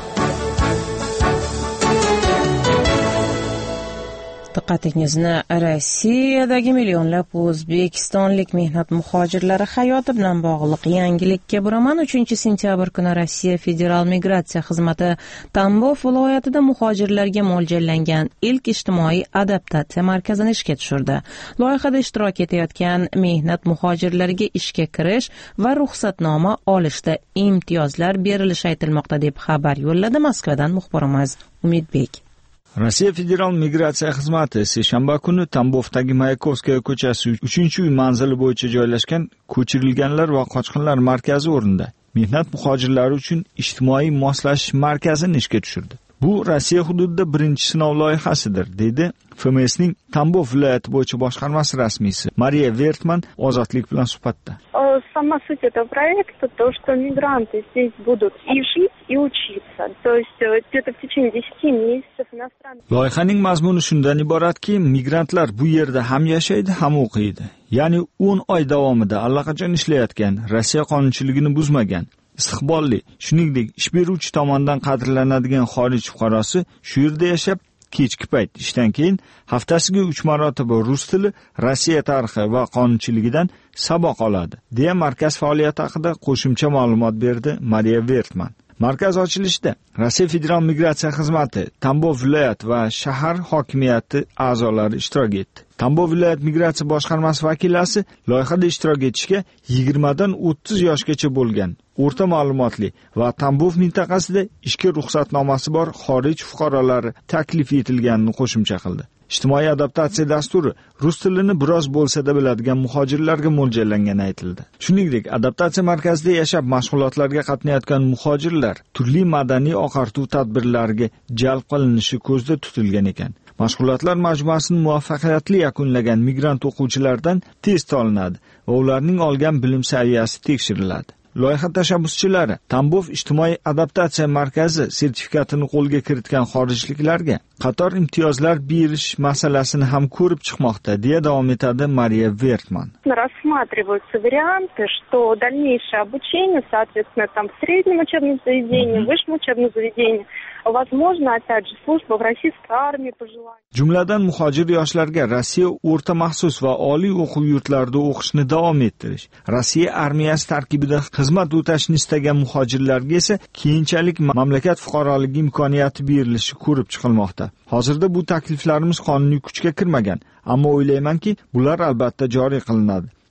Diqqatingizni Rossiyadagi millionlab o'zbekistonlik mehnat muhojirlari hayoti bilan bog'liq yangilikka buraman. 3-sentyabr kuni Rossiya Federal migratsiya xizmati Tambov viloyatida muhojirlarga mo'ljallangan ilk ijtimoiy adaptatsiya markazini ishga tushirdi. Loyihada ishtirok etayotgan mehnat muhojirlariga ishga kirish va ruxsatnoma olishda imtiyozlar berilishi aytilmoqda deb xabar yo'lladi Moskvadan muxbirimiz Umidbek. Rossiya Federal migratsiya xizmati seshanba kuni Tambovdagi Mayakovskaya ko'chasi 3-uy manzili bo'yicha joylashgan ko'chirilganlar va qochqinlar markazi o'rnida mehnat muhojirlari uchun ijtimoiy moslashish markazini ishga tushirdi. Bu Rossiya hududida birinchi sinov loyihasidir, dedi FMSning Tambov viloyati bo'yicha boshqarmasi rasmiysi Mariya Vertman Ozodlik bilan suhbatda. Сама суть этого проекта то, что мигранты здесь будут и жить, и учиться. То есть где-то в течение 10 месяцев иностранные. Loyihaning mazmuni shundan iboratki, migrantlar bu yerda ham yashaydi, ham o'qiydi. Ya'ni 10 oy davomida allaqachon ishlayotgan, Rossiya qonunchiligini buzmagan, istiqbolli, shuningdek ish beruvchi tomonidan qadrlanadigan xorij fuqarosi shu yerda yashab, kechki payt ishdan keyin haftasiga 3 marotaba rus tili, Rossiya tarixi va qonunchiligidan saboq oladi, deya markaz faoliyati haqida qo'shimcha ma'lumot berdi Mariya Vertman. Markaz ochilishida Rossiya Federal migratsiya xizmati, Tambov viloyat va shahar hokimiyati a'zolari ishtirok etdi. Tambov viloyat migratsiya boshqarmasi vakilasi loyihada ishtirok etishga 20 dan 30 yoshgacha bo'lgan, o'rta ma'lumotli va Tambov mintaqasida ishga ruxsatnomasi bor xorij fuqarolari taklif etilganini qo'shimcha qildi. Ijtimoiy adaptatsiya dasturi rus tilini biroz bo'lsa-da biladigan muhojirlarga mo'ljallangani aytildi. Shuningdek, adaptatsiya markazida yashab mashg'ulotlarga qatnayotgan muhojirlar turli madaniy oqartuv tadbirlariga jalb qilinishi ko'zda tutilgan ekan. Mashg'ulotlar majmuasini muvaffaqiyatli yakunlagan migrant o'quvchilardan test olinadi va ularning olgan bilim saviyasi tekshiriladi. Loyiha tashabbuschilari Tambov ijtimoiy adaptatsiya markazi sertifikatini qo'lga kiritgan xorijliklarga qator imtiyozlar berish masalasini ham ko'rib chiqmoqda, deya davom etadi Mariya Vertman. Рассматриваются варианты, что дальнейшее обучение, соответственно, там в среднем учебном заведении, в высшем учебном заведении, возможно, опять же, служба в российской армии по желанию. Jumladan muhojir yoshlarga Rossiya o'rta maxsus va oliy o'quv yurtlarida o'qishni davom ettirish, Rossiya armiyasi tarkibida xizmat o'tashni istagan muhojirlarga esa keyinchalik mamlakat fuqaroligi imkoniyati berilishi ko'rib chiqilmoqda. Hozirda bu takliflarimiz qonuniy kuchga kirmagan, ammo o'ylaymanki, bular albatta joriy qilinadi.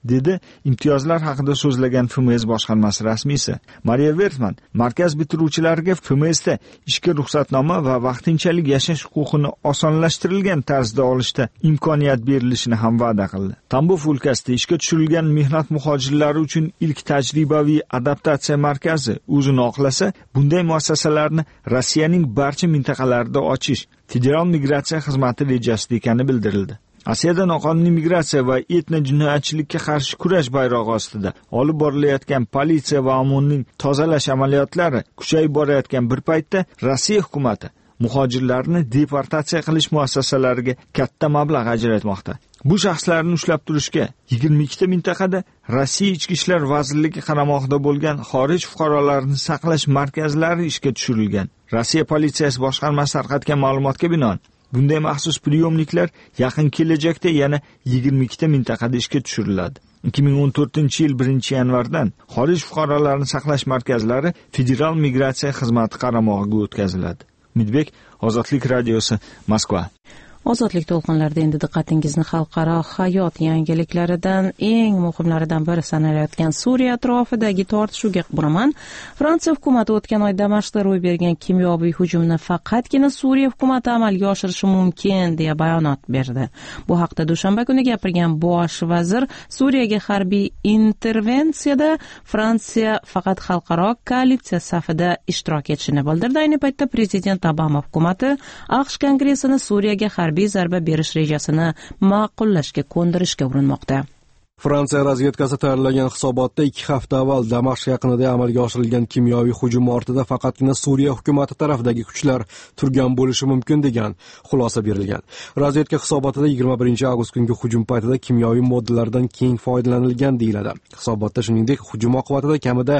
dedi imtiyozlar haqida so'zlagan FMS boshqarmasi rasmiysi. Mariya Vertman markaz bitiruvchilariga FMSda ishga ruxsatnoma va vaqtinchalik yashash huquqini osonlashtirilgan tarzda olishda imkoniyat berilishini ham va'da qildi. Tambov o'lkasida ishga tushirilgan mehnat muhojirlari uchun ilk tajribaviy adaptatsiya markazi o'zini oqlasa, bunday muassasalarni Rossiyaning barcha mintaqalarida ochish federal migratsiya xizmati rejasida ekani bildirildi. Asiyada noqonuniy migratsiya va etno jinoyatchilikka qarshi kurash bayrog'i ostida olib borilayotgan politsiya va OMONning tozalash amaliyotlari kuchayib borayotgan bir paytda Rossiya hukumati muhojirlarni deportatsiya qilish muassasalariga katta mablag' ajratmoqda. Bu shaxslarni ushlab turishga 22 ta mintaqada Rossiya Ichki ishlar vazirligi qaramoqda bo'lgan xorij fuqarolarini saqlash markazlari ishga tushirilgan. Rossiya politsiyasi boshqarmasi tarqatgan ma'lumotga binoan bunday maxsus priyomniklar yaqin kelajakda yana 22 ta mintaqada ishga tushiriladi. 2014-yil 1-yanvardan xorij fuqarolarini saqlash markazlari federal migratsiya xizmati qaramog'iga o'tkaziladi. Midbek, Ozodlik radiosi, Moskva. Ozodlik to'lqinlarida endi diqqatingizni xalqaro hayot yangiliklaridan eng muhimlaridan biri sanalayotgan Suriya atrofidagi tortishuvga buraman. Fransiya hukumati o'tgan oy Damashqda ro'y bergan kimyoviy hujumni faqatgina Suriya hukumati amalga oshirishi mumkin deya bayonot berdi. Bu haqda dushanba kuni gapirgan bosh vazir Suriyaga harbiy intervensiyada Fransiya faqat xalqaro koalitsiya safida ishtirok etishini bildirdi. Ayni paytda prezident Obama hukumati AQSh kongressini Suriyaga harbiy zarba berish rejasini ma'qullashga ko'ndirishga urinmoqda. Fransiya razvedkasi tayyorlagan hisobotda 2 hafta avval Damashq yaqinida amalga oshirilgan kimyoviy hujum ortida faqatgina Suriya hukumati tarafidagi kuchlar turgan bo'lishi mumkin degan xulosa berilgan. Razvedka hisobotida 21-avgust kungi hujum paytida kimyoviy moddalardan keng foydalanilgan deyiladi. Hisobotda shuningdek hujum oqibatida kamida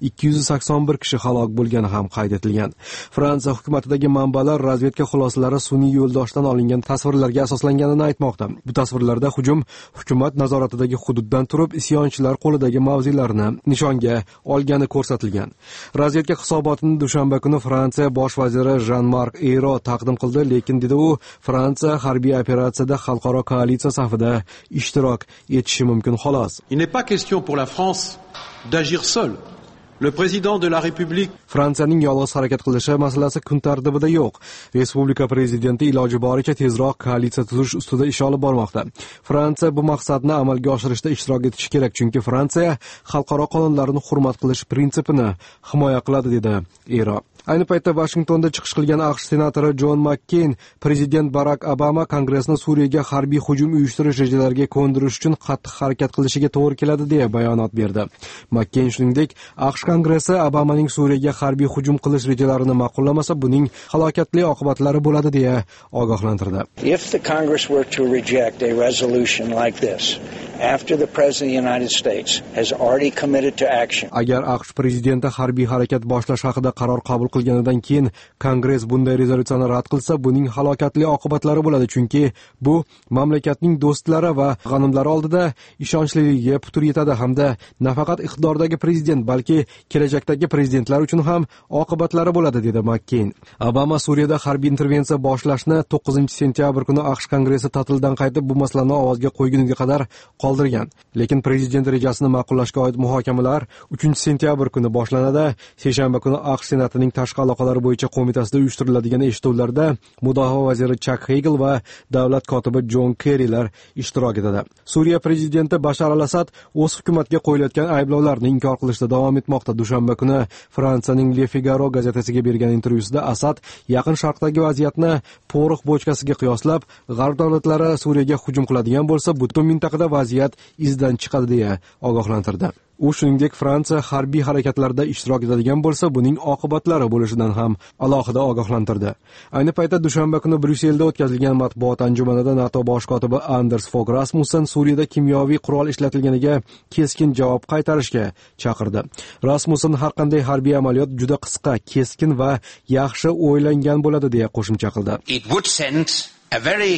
281 kishi halok bo'lgani ham qayd etilgan. Fransiya hukumatidagi manbalar razvedka xulosalari sun'iy yo'ldoshdan olingan tasvirlarga asoslanganini aytmoqda. Bu tasvirlarda hujum hukumat nazoratidagi hududdan turib isyonchilar qo'lidagi mavzilarni nishonga olgani ko'rsatilgan. Razvedka hisobotini dushanba kuni Fransiya bosh vaziri Jean-Marc Ayrault taqdim qildi, lekin dedi u, Fransiya harbiy operatsiyada xalqaro koalitsiya safida ishtirok etishi mumkin xolos. Il n'est pas question pour la France d'agir seul. Le président de la République Fransiyaning yolg'iz harakat qilishi masalasi kun tartibida yo'q. Respublika prezidenti iloji boricha tezroq koalitsiya tuzish ustida ish olib bormoqda. Fransiya bu maqsadni amalga oshirishda ishtirok etishi kerak, chunki Fransiya xalqaro qonunlarni hurmat qilish prinsipini himoya qiladi, dedi Ayrault. Ayni paytda Washingtonda chiqish qilgan AQSh senatori John McCain prezident Barack Obama kongressni Suriyaga harbiy hujum uyushtirish rejalariga ko'ndirish uchun qattiq harakat qilishiga to'g'ri keladi deya bayonot berdi. McCain shuningdek, AQSh kongressi Obamaning Suriyaga harbiy hujum qilish rejalarini ma'qullamasa, buning halokatli oqibatlari bo'ladi deya ogohlantirdi. If the Congress were to reject a resolution like this after the President of the United States has already committed to action. Agar AQSh prezidenti harbiy harakat boshlash haqida qaror qabul qilganidan keyin Kongress bunday rezolyutsiyani rad qilsa, buning halokatli oqibatlari bo'ladi, chunki bu mamlakatning do'stlari va g'animlari oldida ishonchliligiga putur yetadi hamda nafaqat iqtidordagi prezident, balki kelajakdagi prezidentlar uchun ham oqibatlari bo'ladi, dedi McCain. Obama Suriyada harbiy intervensiya boshlashni 9-sentyabr kuni AQSh Kongressi ta'tildan qaytib bu masalani ovozga qo'yguniga qadar qoldirgan. Lekin prezident rejasini ma'qullashga oid muhokamalar 3-sentyabr kuni boshlanadi. Seshanba kuni AQSh senatining tashqi aloqalar bo'yicha qo'mitasida uyushtiriladigan eshituvlarda mudofaa vaziri Chuck Hagel va davlat kotibi John Kerrylar ishtirok etadi. Suriya prezidenti Bashar al-Asad o'z hukumatiga qo'yilayotgan ayblovlarni inkor qilishda davom etmoqda. Dushanba kuni Fransiyaning Le Figaro gazetasiga bergan intervyusida Asad yaqin sharqdagi vaziyatni porox bochkasiga qiyoslab, g'arb davlatlari Suriyaga hujum qiladigan bo'lsa, butun mintaqada vaziyat izdan chiqadi deya ogohlantirdi. U shuningdek Fransiya harbiy harakatlarda ishtirok etadigan bo'lsa, buning oqibatlari bo'lishidan ham alohida ogohlantirdi. Ayni paytda dushanba kuni Bryusselda o'tkazilgan matbuot anjumanida NATO bosh kotibi Anders Fogh Rasmussen Suriyada kimyoviy qurol ishlatilganiga keskin javob qaytarishga chaqirdi. Rasmussen har qanday harbiy amaliyot juda qisqa, keskin va yaxshi o'ylangan bo'ladi deya qo'shimcha qildi. It would send a very,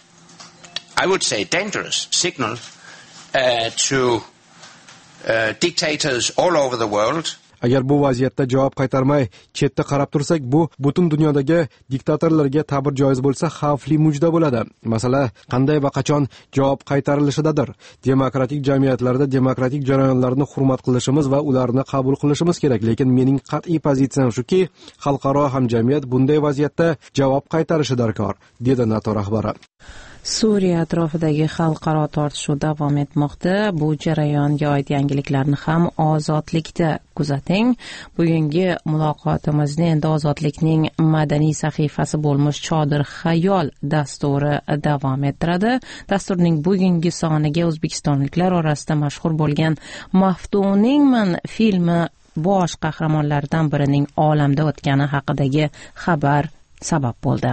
I would say, dangerous signal to dictators all over the world. Agar bu vaziyatda javob qaytarmay chetda qarab tursak, bu butun dunyodagi diktatorlarga ta'bir joiz bo'lsa xavfli mujda bo'ladi. Masala qanday va qachon javob qaytarilishidadir. Demokratik jamiyatlarda demokratik jarayonlarni hurmat qilishimiz va ularni qabul qilishimiz kerak, lekin mening qat'iy pozitsiyam shuki, xalqaro hamjamiyat bunday vaziyatda javob qaytarishi darkor, dedi NATO rahbari. Suriya atrofidagi xalqaro tortishuv davom etmoqda. Bu jarayonga oid yangiliklarni ham Ozodlikda kuzating. Bugungi muloqotimizni endi Ozodlikning madaniy sahifasi bo'lmish Chodir xayol dasturi davom ettiradi. Dasturning bugungi soniga o'zbekistonliklar orasida mashhur bo'lgan Maftuningman filmi bosh qahramonlaridan birining olamda o'tgani haqidagi xabar sabab bo'ldi.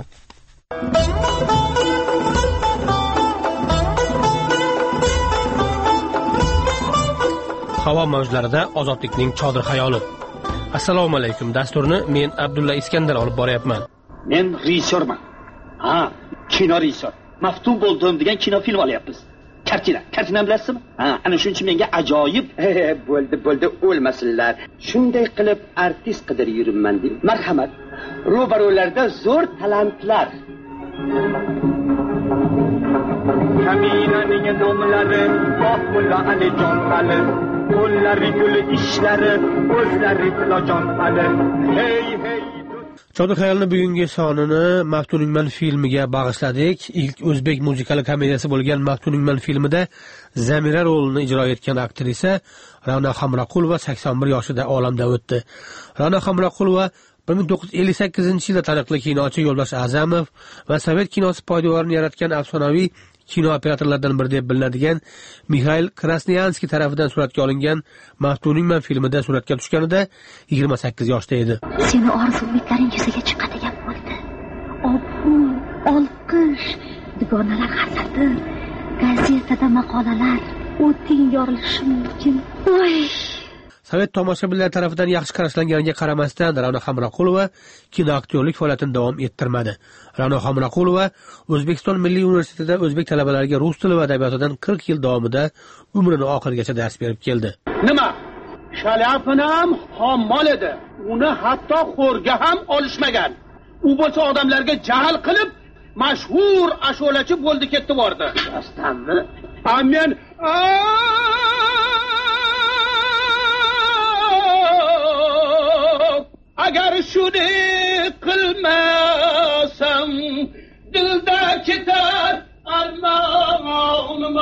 Havo mavjlarida Ozodlikning Chodir xayoli. Assalomu alaykum. Dasturni men Abdulla Iskandar olib boryapman. Men rejissyorman. Kino rejissyor. Maftun bo'ldim degan kino film olyapmiz. Kartina bilasizmi? Ana shuning uchun menga ajoyib. Bo'ldi, o'lmasinlar. Shunday qilib artist qidirib yuribman deb. Marhamat. Ro'baro'larda zo'r talantlar. Kaminaning nomlari Mulla Alijon Ali. Qo'llari gul ishlari, o'zlari tilojon Ali. Hey. Chodir xayolni bugungi sonini Maftuningman filmiga bag'ishladik. Ilk o'zbek muzikali komediyasi bo'lgan Maftuningman filmida Zamira rolini ijro etgan aktrisa Ra'no Hamroqulova 81 yoshida olamdan o'tdi. Ra'no Hamroqulova 1958-yilda taniqli kinochi Yo'ldosh A'zamov va sovet kinosi poydevorini yaratgan afsonaviy kino operatorlardan biri deb bilinadigan Mikhail Krasnoyanskiy tomonidan suratga olingan Maftuningman filmida suratga tushganida 28 yoshda edi. Seni orzuliklaring yuzaga chiqadigan bo'ldi. Obro', olqish, dugonalar hasadi, gazetada maqolalar, o'ting yorilishi mumkin. Sovet tomoshabinlari tomonidan yaxshi qarashlanganiga qaramasdan Ra'no Hamroqulova kino aktyorlik faoliyatini davom ettirmadi. Ra'no Hamroqulova O'zbekiston Milliy universitetida o'zbek talabalariga rus tili va adabiyotidan 40 yil davomida umrini oxirigacha dars berib keldi. Nima? Shalafinam xommal edi. Uni hatto xo'rga ham olishmagan. U bo'lsa odamlarga jahl qilib, mashhur ashulachi bo'ldi ketdi bordi. Rostami? Men agar shuni qilmasam dilda ketar armonim.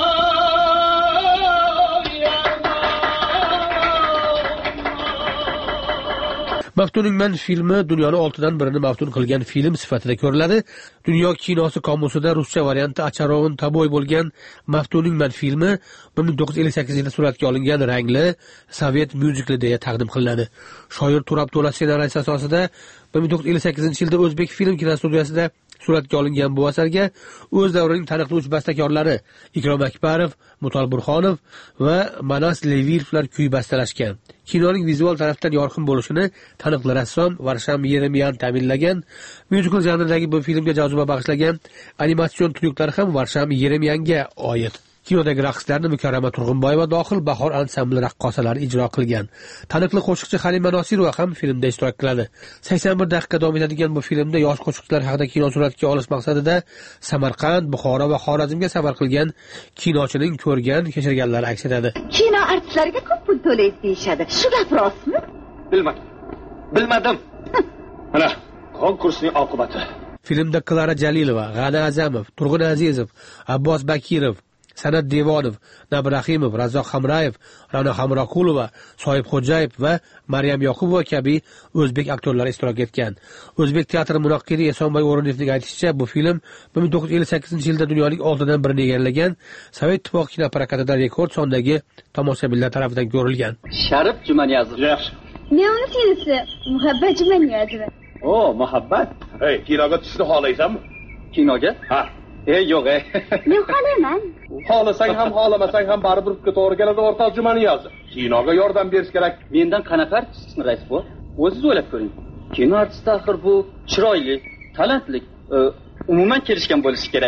Maftuningman filmi dunyoni oltidan birini maftun qilgan film sifatida ko'riladi. Dunyo kinosi qomusida ruscha varianti Acharovin taboy bo'lgan Maftuningman filmi 1958-yilda suratga olingan rangli sovet myuzikli deya taqdim qilinadi. Shoir Turab To'la ssenariysi asosida 1958-yilda O'zbek film kinostudiyasida suratga olingan bu asarga o'z davrining taniqli uch bastakorlari Ikrom Akbarov, Mutal Burxonov va Manas Levirovlar kuy bastalashgan. Kinoning vizual tarafdan yorqin bo'lishini taniqli rassom Varsham Yeremyan ta'minlagan. Myuzikal janridagi bu filmga joziba bag'ishlagan animatsion tuyuqlar ham Varsham Yeremyanga oid. Kinodagi raqslarni Mukarrama Turg'unboyeva dohil Bahor ansambli raqqosalari ijro qilgan. Taniqli qo'shiqchi Halima Nosirova ham filmda ishtirok qiladi. 81 daqiqa davom etadigan bu filmda yosh qo'shiqchilar haqida kino suratga olish maqsadida Samarqand, Buxoro va Xorazmga safar qilgan kinochining ko'rgan, kechirganlari aks etadi. Kino artistlariga ko'p pul to'laydi deyshadi. Shu gap rostmi? Bilmadim. Mana konkursning oqibati. Filmda Klara Jalilova, G'ani Azamov, Turg'un Azizov, Abbos Bakirov, Sanat Devonov, Nabrahimov, Razzoq Hamrayev, Ra'no Hamroqulova, Soyib Xo'jayev va Maryam Yoqubova kabi o'zbek aktyorlari ishtirok etgan. O'zbek teatri munaqqidi Esonboy O'runevning aytishicha, bu film 1958-yilda dunyoning oltidan birini egallagan, Sovet ittifoqi kinoprokatida rekord sondagi tomoshabinlar tomonidan ko'rilgan. Sharif Jumaniyazov. Men uni singlisi Muhabbat Jumaniyazova. Muhabbat. Kinoga tushishni xohlaysanmi? Kinoga? Yo'q. Men xohlayman. Xohlasang ham, xohlamasang ham baribir to'g'ri keladi o'rtoq Jumaniyazov. Kinoga yordam berish kerak. Mendan qanaqa artistni rais bu? O'zingiz o'ylab ko'ring. Kino artisti axir bu chiroyli, talantli, umuman kelishgan bo'lishi kerak.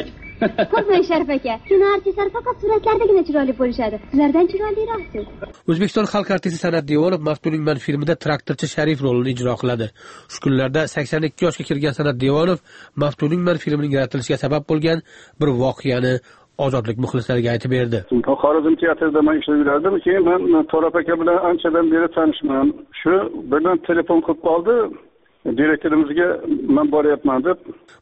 qo'rqmang Sharif aka, kino artistlari faqat suratlardagina chiroyli bo'lishadi. Sizlardan chiroyliroqsiz. O'zbekiston xalq artisti San'at Devonov Maftuning man filmida traktorchi Sharif rolini ijro qiladi. Shu kunlarda 82 yoshga kirgan San'at Devonov Maftuning man filmining yaratilishiga sabab bo'lgan bir voqeani Ozodlik muxlislariga aytib berdi. Xorazm teatrida men ishlab yurardim. Keyin men To'rap aka bilan anchadan beri tanishman. Shu birdan telefon qilib qoldi. Direktorimizga men boryapman deb.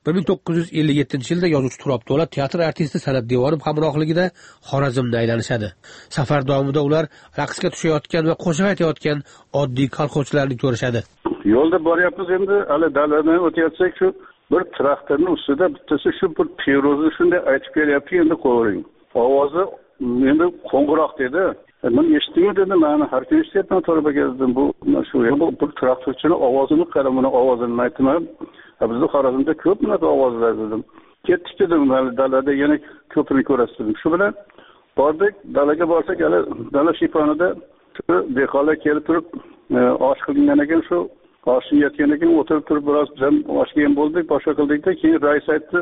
1957-yilda yozuvchi Turab To'la teatr artisti San'at Devonov hamrohligida Xorazmda aylanishadi. Safar davomida ular raqsga tushayotgan va qo'shiq aytayotgan oddiy kolxozchilarni ko'rishadi. Yo'lda boryapmiz endi, hali daladan o'tayotsak shu bir traktorning ustida bittasi shu bir pirozni shunday aytib kelyapti, endi ko'ring. Ovozi endi qo'ng'iroq dedi. Men eshitdingmi dedim, men har kun eshityapman To'rabaga dedim. Bu shu bir traktorchini ovozini qara, buni ovozini aytmam. Bizda Xorazmda ko'p bunaqa ovozlar dedim. Ketdik dedim, dalada yana ko'pini ko'rasiz dedim. Shu bilan bordik, dalaga borsak, hali dala shifonida shu dehqonlar kelib turib osh qilgan ekan, shu oshni yetgan ekan, o'tirib turib biroz ham osh yegan bo'ldik, boshqa qildikda, keyin rais aytdi,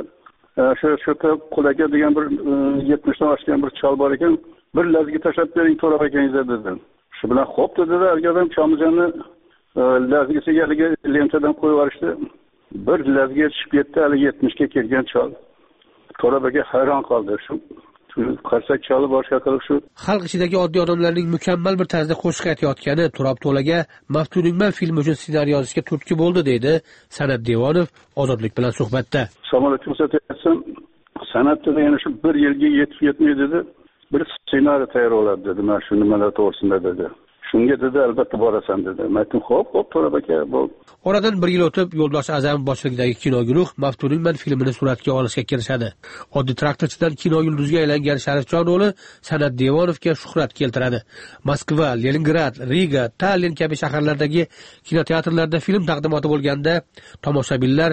shu qo'laga degan bir 70 dan oshgan bir chol bor ekan, bir lazga tashlab bering To'rab akangizga dedi. Shu bilan xo'p dedi, argadan Chomizonni lazgisiga lentadan qo'yib yuborishdi. Bir lazga tushib ketdi, hali 70 ga kelgan chol. To'rab aka hayron qoldi. Shu qarsak choli boshqa qilib shu xalq ichidagi oddiy odamlarning mukammal bir tarzda qo'shiq aytayotgani Turab To'laga Maftuning man filmi uchun ssenariy yozishga turtki bo'ldi deydi San'at Devonov Ozodlik bilan suhbatda. Samolyot ko'rsatyapsam, san'atda yana shu bir yilga yetib yetmaydi dedi. Bir ssenariy tayyorlab dedi. Men shu nimalar to'g'risida dedi. Shunga dedi albatta borasan dedi. Men aytdim, xo'p, To'rab aka, bu. Oradan bir yil o'tib Yo'ldosh Azam boshchiligidagi kino guruh Maftuning man filmini suratga olishga kirishadi. Oddiy traktorchidan kino yulduziga aylangan Sharifjon roli San'at Devonovga shuhrat keltiradi. Moskva, Leningrad, Riga, Tallin kabi shaharlardagi kinoteatrlarda film taqdimoti bo'lganda tomoshabinlar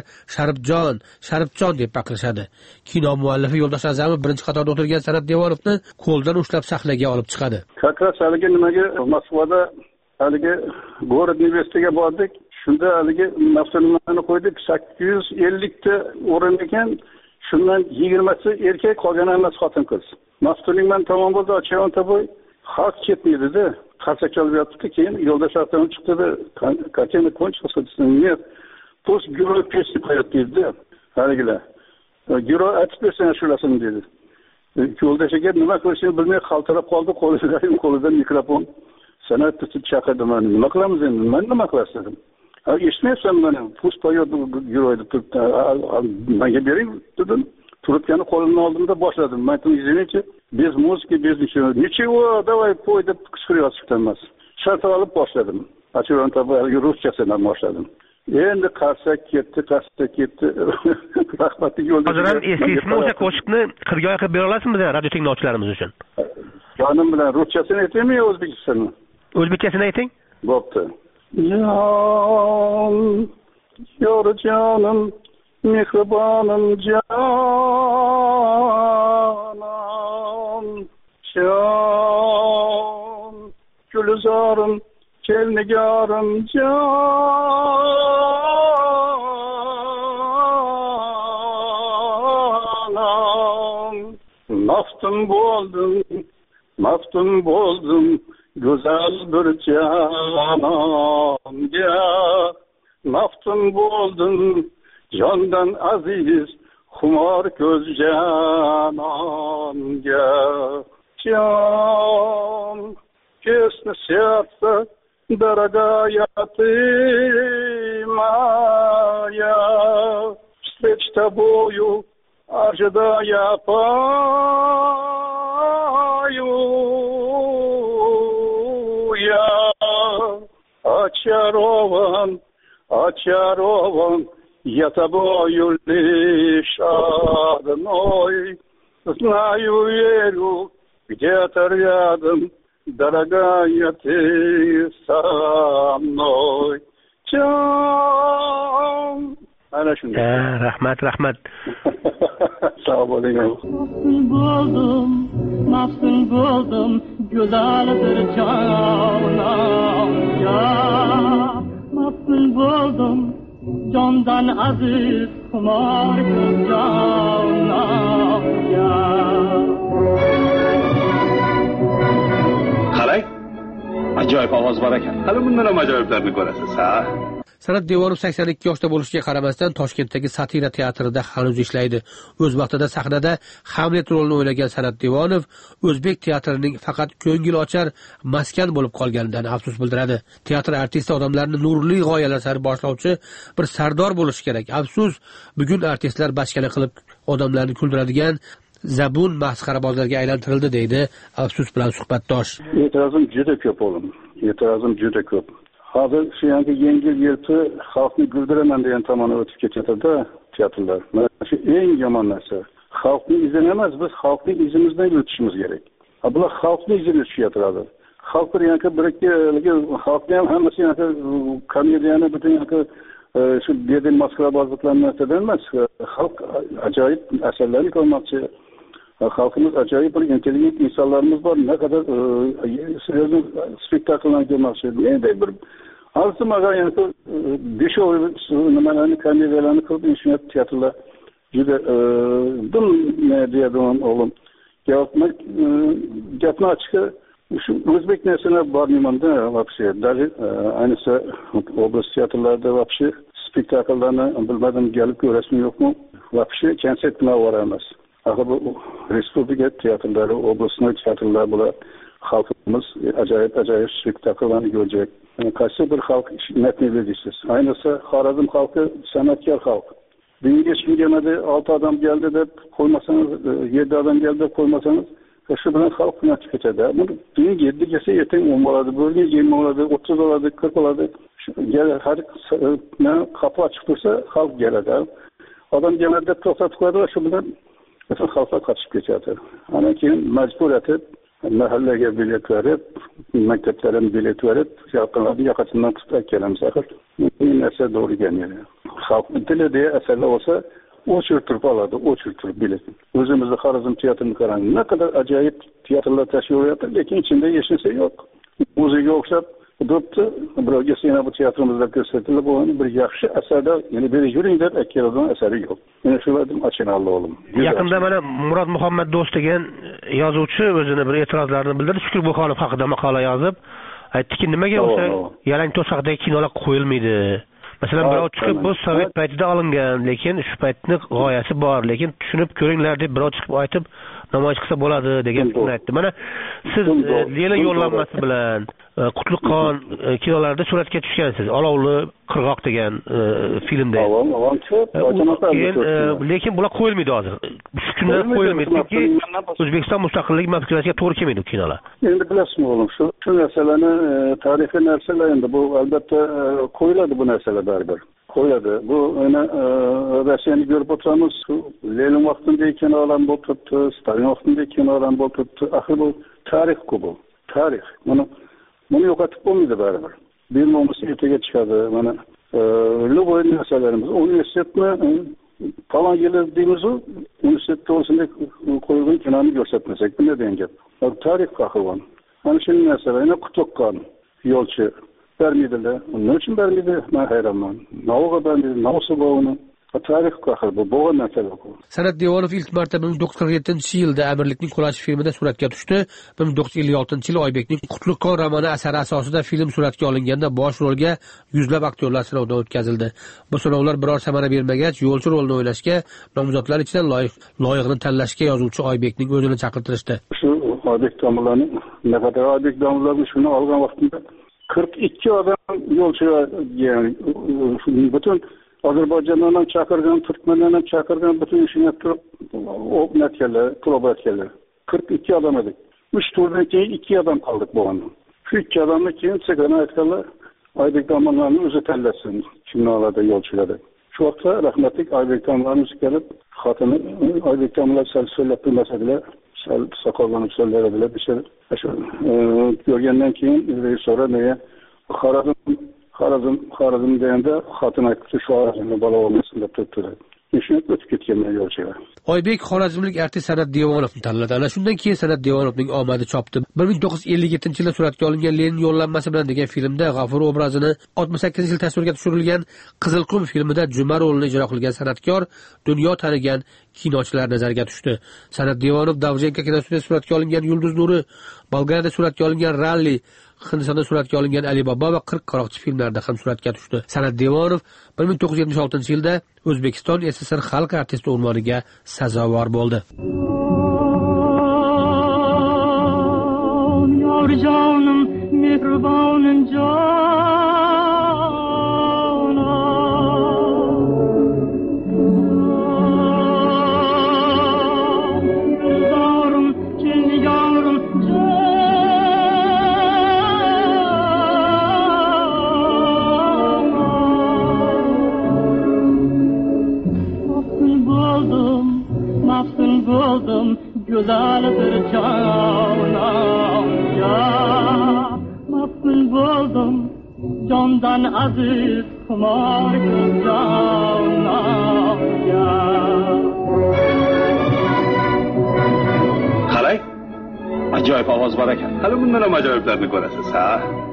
Sharifjon deb baqirishadi. Kino muallifi Yo'ldosh Azamov birinchi qatorda o'tirgan San'at Devonovni qo'ldan ushlab sahnaga olib chiqadi. Kakras haligi nimaga Moskvada haligi Gorod universitetiga bordik. Shunda haligi Maftunimni qo'ydik, 850 ta o'rin ekan, shundan 20 si erkak, qolgani hammasi xotin-qiz. Maftunimdan tamom bo'ldi, ochayonta bo'y xalq ketmaydi-da. Qarsak chalib yotibdi, keyin yo'lda shartdan chiqdi-da, "Qachon konchilsa нет, pust guro pesti qo'yibdi" haligilar. Guro aytib bersan shulasini dedi. Yo'lda shekar nima qilishini bilmay qaltirab qoldi, qo'lida mikrofon. San'atchi chaqirdi, nima qilamiz endi? Men nima qilasan dedim. Eshitmayapsan meni? Pust qo'yib giroyda turibdi. Menga bering dedim. Turibgani qo'limni oldimda boshladim. Men aytdim, "Извините, без музыки, без ничего. Ничего, давай pой" deb qichqiryapti emas. Shartni olib boshladim. Achiron tabiiy ruschasini boshladim. Endi qarsak ketdi. Rahmatli yo'lda. Hozir eskiysizmi o'sha qo'shiqni qirgoy qilib bera olasizmi radio tinglovchilarimiz uchun? Jonim bilan ruschasini aytaymi yo o'zbekchasini? O'zbekchasini ayting. Bo'pti. Jon, yor jonim, mehribonim jonim, jon, gulzorim, kelnigorim jonim, maftun bo'ldim, go'zal bir jononga, maftun bo'ldim, jondan aziz, xumor ko'z jononga, jon, честно сердце, дорогая ты моя, встреч с тобою, ожидая пою я, очарован я тобою лишь одной, знаю, верю, где-то рядом, дорогая ты со мной. Ana shunday. Rahmat. Sog' bo'ling. Maftun bo'ldum, go'zal bir jononga. Maftun bo'ldum, jondan aziz, xumor ko'z jononga. qalay ajoyib ovoz bor ekan. Hali bundan ham ajoyiblarni ko'rasiz, ha? San'at Devonov 82 yoshda bo'lishiga qaramasdan Toshkentdagi Satira teatrida hanuz ishlaydi. O'z vaqtida sahnada Hamlet rolini o'ynagan San'at Devonov o'zbek teatrining faqat ko'ngilochar maskan bo'lib qolganidan afsus bildiradi. Teatr artisti odamlarni nurli g'oyalar sari boshlovchi bir sardor bo'lishi kerak. Afsus, bugun artistlar bachkana qilib odamlarni kuldiradigan zabun masxarabozlarga aylantirildi, deydi afsus bilan suhbatdosh. E'tirozim juda ko'p o'g'lim. E'tirozim juda ko'p. Hozir shu yangi yengil-yelpi xalqni guldiraman degan tomonga o'tib ketyapti-da teatrlar. Mana shu eng yomon narsa. Xalqning izini emas, biz xalqning izimizdan yurishimiz kerak. Bular xalqning izini yurishayotadi. Xalq bir yangi birikki xalqni ham hammasi yangi komediyani butun yangi shu bedin masxarabozliklarni emas. Xalq ajoyib asarlarni ko'rmoqchi. Xalqimiz ajoyib bir intelligent insonlarimiz bor. Ne kadar seriozli spektakllarni ko'rmoqchi. Endi bir arzimaga yani besho'v nimalarni komediyalarni qilib ishlayap teatrlar juda dim ne deydim o'g'lim. Gapni ochga shu o'zbek narsalar bormanda вообще даже ayniqsa oblast teatrlarida вообще spektakllarni bilmadim gelib ko'rasmi yo'qmi? Вообще konsert bilan boramiz. Axir bu respublika teatrlari, oblastnoy teatrlar bular xalqimiz ajoyib spektakllarni ko'racak. Qaysi bir xalq natnili deysiz. Ayniqsa Xorazm xalqi san'atkor xalq. Bugunga hech kim kelmadi, 6 odam keldi deb qo'ymasangiz, 7 odam keldi deb qo'ymasangiz, shu bilan xalq natib ketadi. Bugun 7 kelsa ertaga 10 bo'ladi, bugun 20 bo'ladi, 30 bo'ladi, 40 bo'ladi. Har qapı ochiq tursa xalq keladi. Odam keladi deb to'xtatib qo'yadi va shu bilan bütün xalqlar qaçıp geçerdi. Ana keyin majbur etib, mahallaga bilet verib, maktablarga bilet verib, yaqinlarni yoqasidan tutib kelamiz axir. Bu narsa to'g'ri kelmaydi. Xalqning tili deya asarlar olsa, o'chirtirib oladi, o'chirtirib bilet. O'zimizda Xorazm teatrini qarang, ne kadar ajoyib teatrlar tashkil qilyapti, lekin ichida hech narsa yo'q. Muzeyga o'xshab Doptu, birovga seni bu teatrimizda ko'rsatilib bo'lgan bir yaxshi asarda, ya'ni bir yuring deb aytgan asari yo'q. Mana shulardan achinarli o'g'lim. Yaqinda mana Murod Muhammad Do'st degan yozuvchi o'zini bir e'tirozlarini bildirdi. Shukur Buxonov haqida maqola yozib, aytdiki, nimaga o'sha yalang to'saqdagi kinolar qo'yilmaydi? Masalan, birov chiqib bu sovet paytida olingan, lekin shu paytning g'oyasi bor, lekin tushunib ko'ringlar deb birov chiqib aytib namoyish qilsa bo'ladi degan fikrni aytdi. Mana siz Lenin yo'llanmasi bilan Qutlug'on kinolarida suratga tushgansiz. Olovli qirg'oq degan filmda. Lekin bular qo'yilmaydi hozir. Shu kunlar qo'yilmaydi chunki O'zbekiston mustaqilligi mafkurasiga to'g'ri kelmaydi kinolar. Endi bilasizmi o'g'lim, shu narsalarni tarixiy narsalar endi bu albatta qo'yiladi bu narsalar baribir. Qo'yadi. Bu ana Rossiyani ko'rib o'tiramiz. Lenin vaqtida kinolar bo'lib turibdi, Stalin vaqtida kinolar bo'lib turibdi. Axir bu tarix-ku bu. Tarix. Bunu yo'qotib bo'lmaydi baribir. Bilmoqmiz ertaga chiqadi. Mana Luboy narsalarimiz universitetni falon yili deymiz-ku, universitet to'g'risida qo'yilgan kinoni ko'rsatmasak, nima degan gap? Tarix qahramon. Mana shu narsalarni Qutlug'on yo'lchi vermediler. Onun için vermedi. Ben hayranman. Navoga vermedi. Navosu bu onu. Tarix qahir bu. Bo'g'in narsalar bu. San'at Devonov ilk marta 1947-yilda Amirlikning qulashi filmida suratga tushdi. 1956-yili Oybekning Qutlug'on romani asari asosida film suratga olinganda bosh rolga yuzlab aktyorlar sinovdan o'tkazildi. Bu sinovlar biror samara bermagach, yo'lchi rolini o'ynashga nomzodlar ichidan loyiqni tanlashga yozuvchi Oybekning o'zini chaqirtirishdi. Shu Oybek domlaning naqadar Oybek domlaning shuni olgan vaqtida 42 adam yo'lchi yani bütün Azerbaycan'dan çakırgan, Türkmenlerden çakırgan bütün işini yaptırıp o netkeler, klobatkeler. 42 adam edik. 3 turdan keyin 2 adam kaldık bu anda. Şu 2 adamla keyin sigara etkiler Aybek Damanlarını özü tellesin. Kimnalarda yolçuları. Şu vakta rahmetlik Aybek Damanlarını gelip hatını Aybek Damanlar söyleyip bilmesediler. Sakallanıp söylediler bir şey. Görgenden keyin sonra neye? Xorazm deganda xotin aytibdi, shu Xorazmda bola olmasin deb turibdi. Shunday o'tib ketganman yo'lchiga. Oybek xorazmlik artist San'at Devonovni tanladi. Ana shundan keyin San'at Devonovning omadi chopdi. 1957-yilda suratga olingan Lenin yo'llanmasi bilan degan filmda G'afur obrazini, 68-yil tasvirga tushirilgan Qizilqum filmida Juma rolini ijro qilgan san'atkor dunyo tanigan kinochilar nazariga tushdi. San'at Devonov Davjenka kinostudiyasida suratga olingan Yulduz Nuri, Bolgariyada suratga olingan Ralli, Hindistonda suratga olingan Ali Baba va 40 qaroqchi filmlarida ham suratga tushdi. San'at Devonov 1976-yilda O'zbekiston SSR xalq artisti unvoniga sazovor bo'ldi. Yorjonim, mehribonim buldum, güzeldir canım ya. Maftun buldum, candan aziz, kumar canım ya. Qalay? Ajoyib ovoz bor ekan. Hali bundan ham ajoyiblarni ko'rasiz, ha?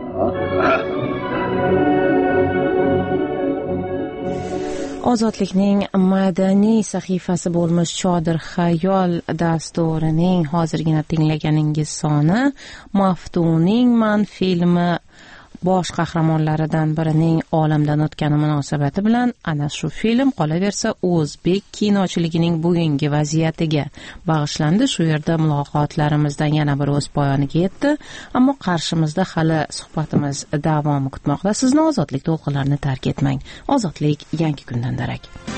Ozodlikning madaniy sahifasi bo'lmish Chodir Xayol dasturining hozirgina tinglaganingiz soni Maftuning man filmi bosh qahramonlaridan birining olamdan o'tgani munosabati bilan ana shu film qolaversa o'zbek kinochiligining bugungi vaziyatiga bag'ishlandi. Shu yerda muloqotlarimizdan yana bir o'z poyoniga yetdi, ammo qarshimizda hali suhbatimiz davomi kutmoqda. Sizni ozodlik to'lqinlarini tark etmang. Ozodlik yangi kundan darak.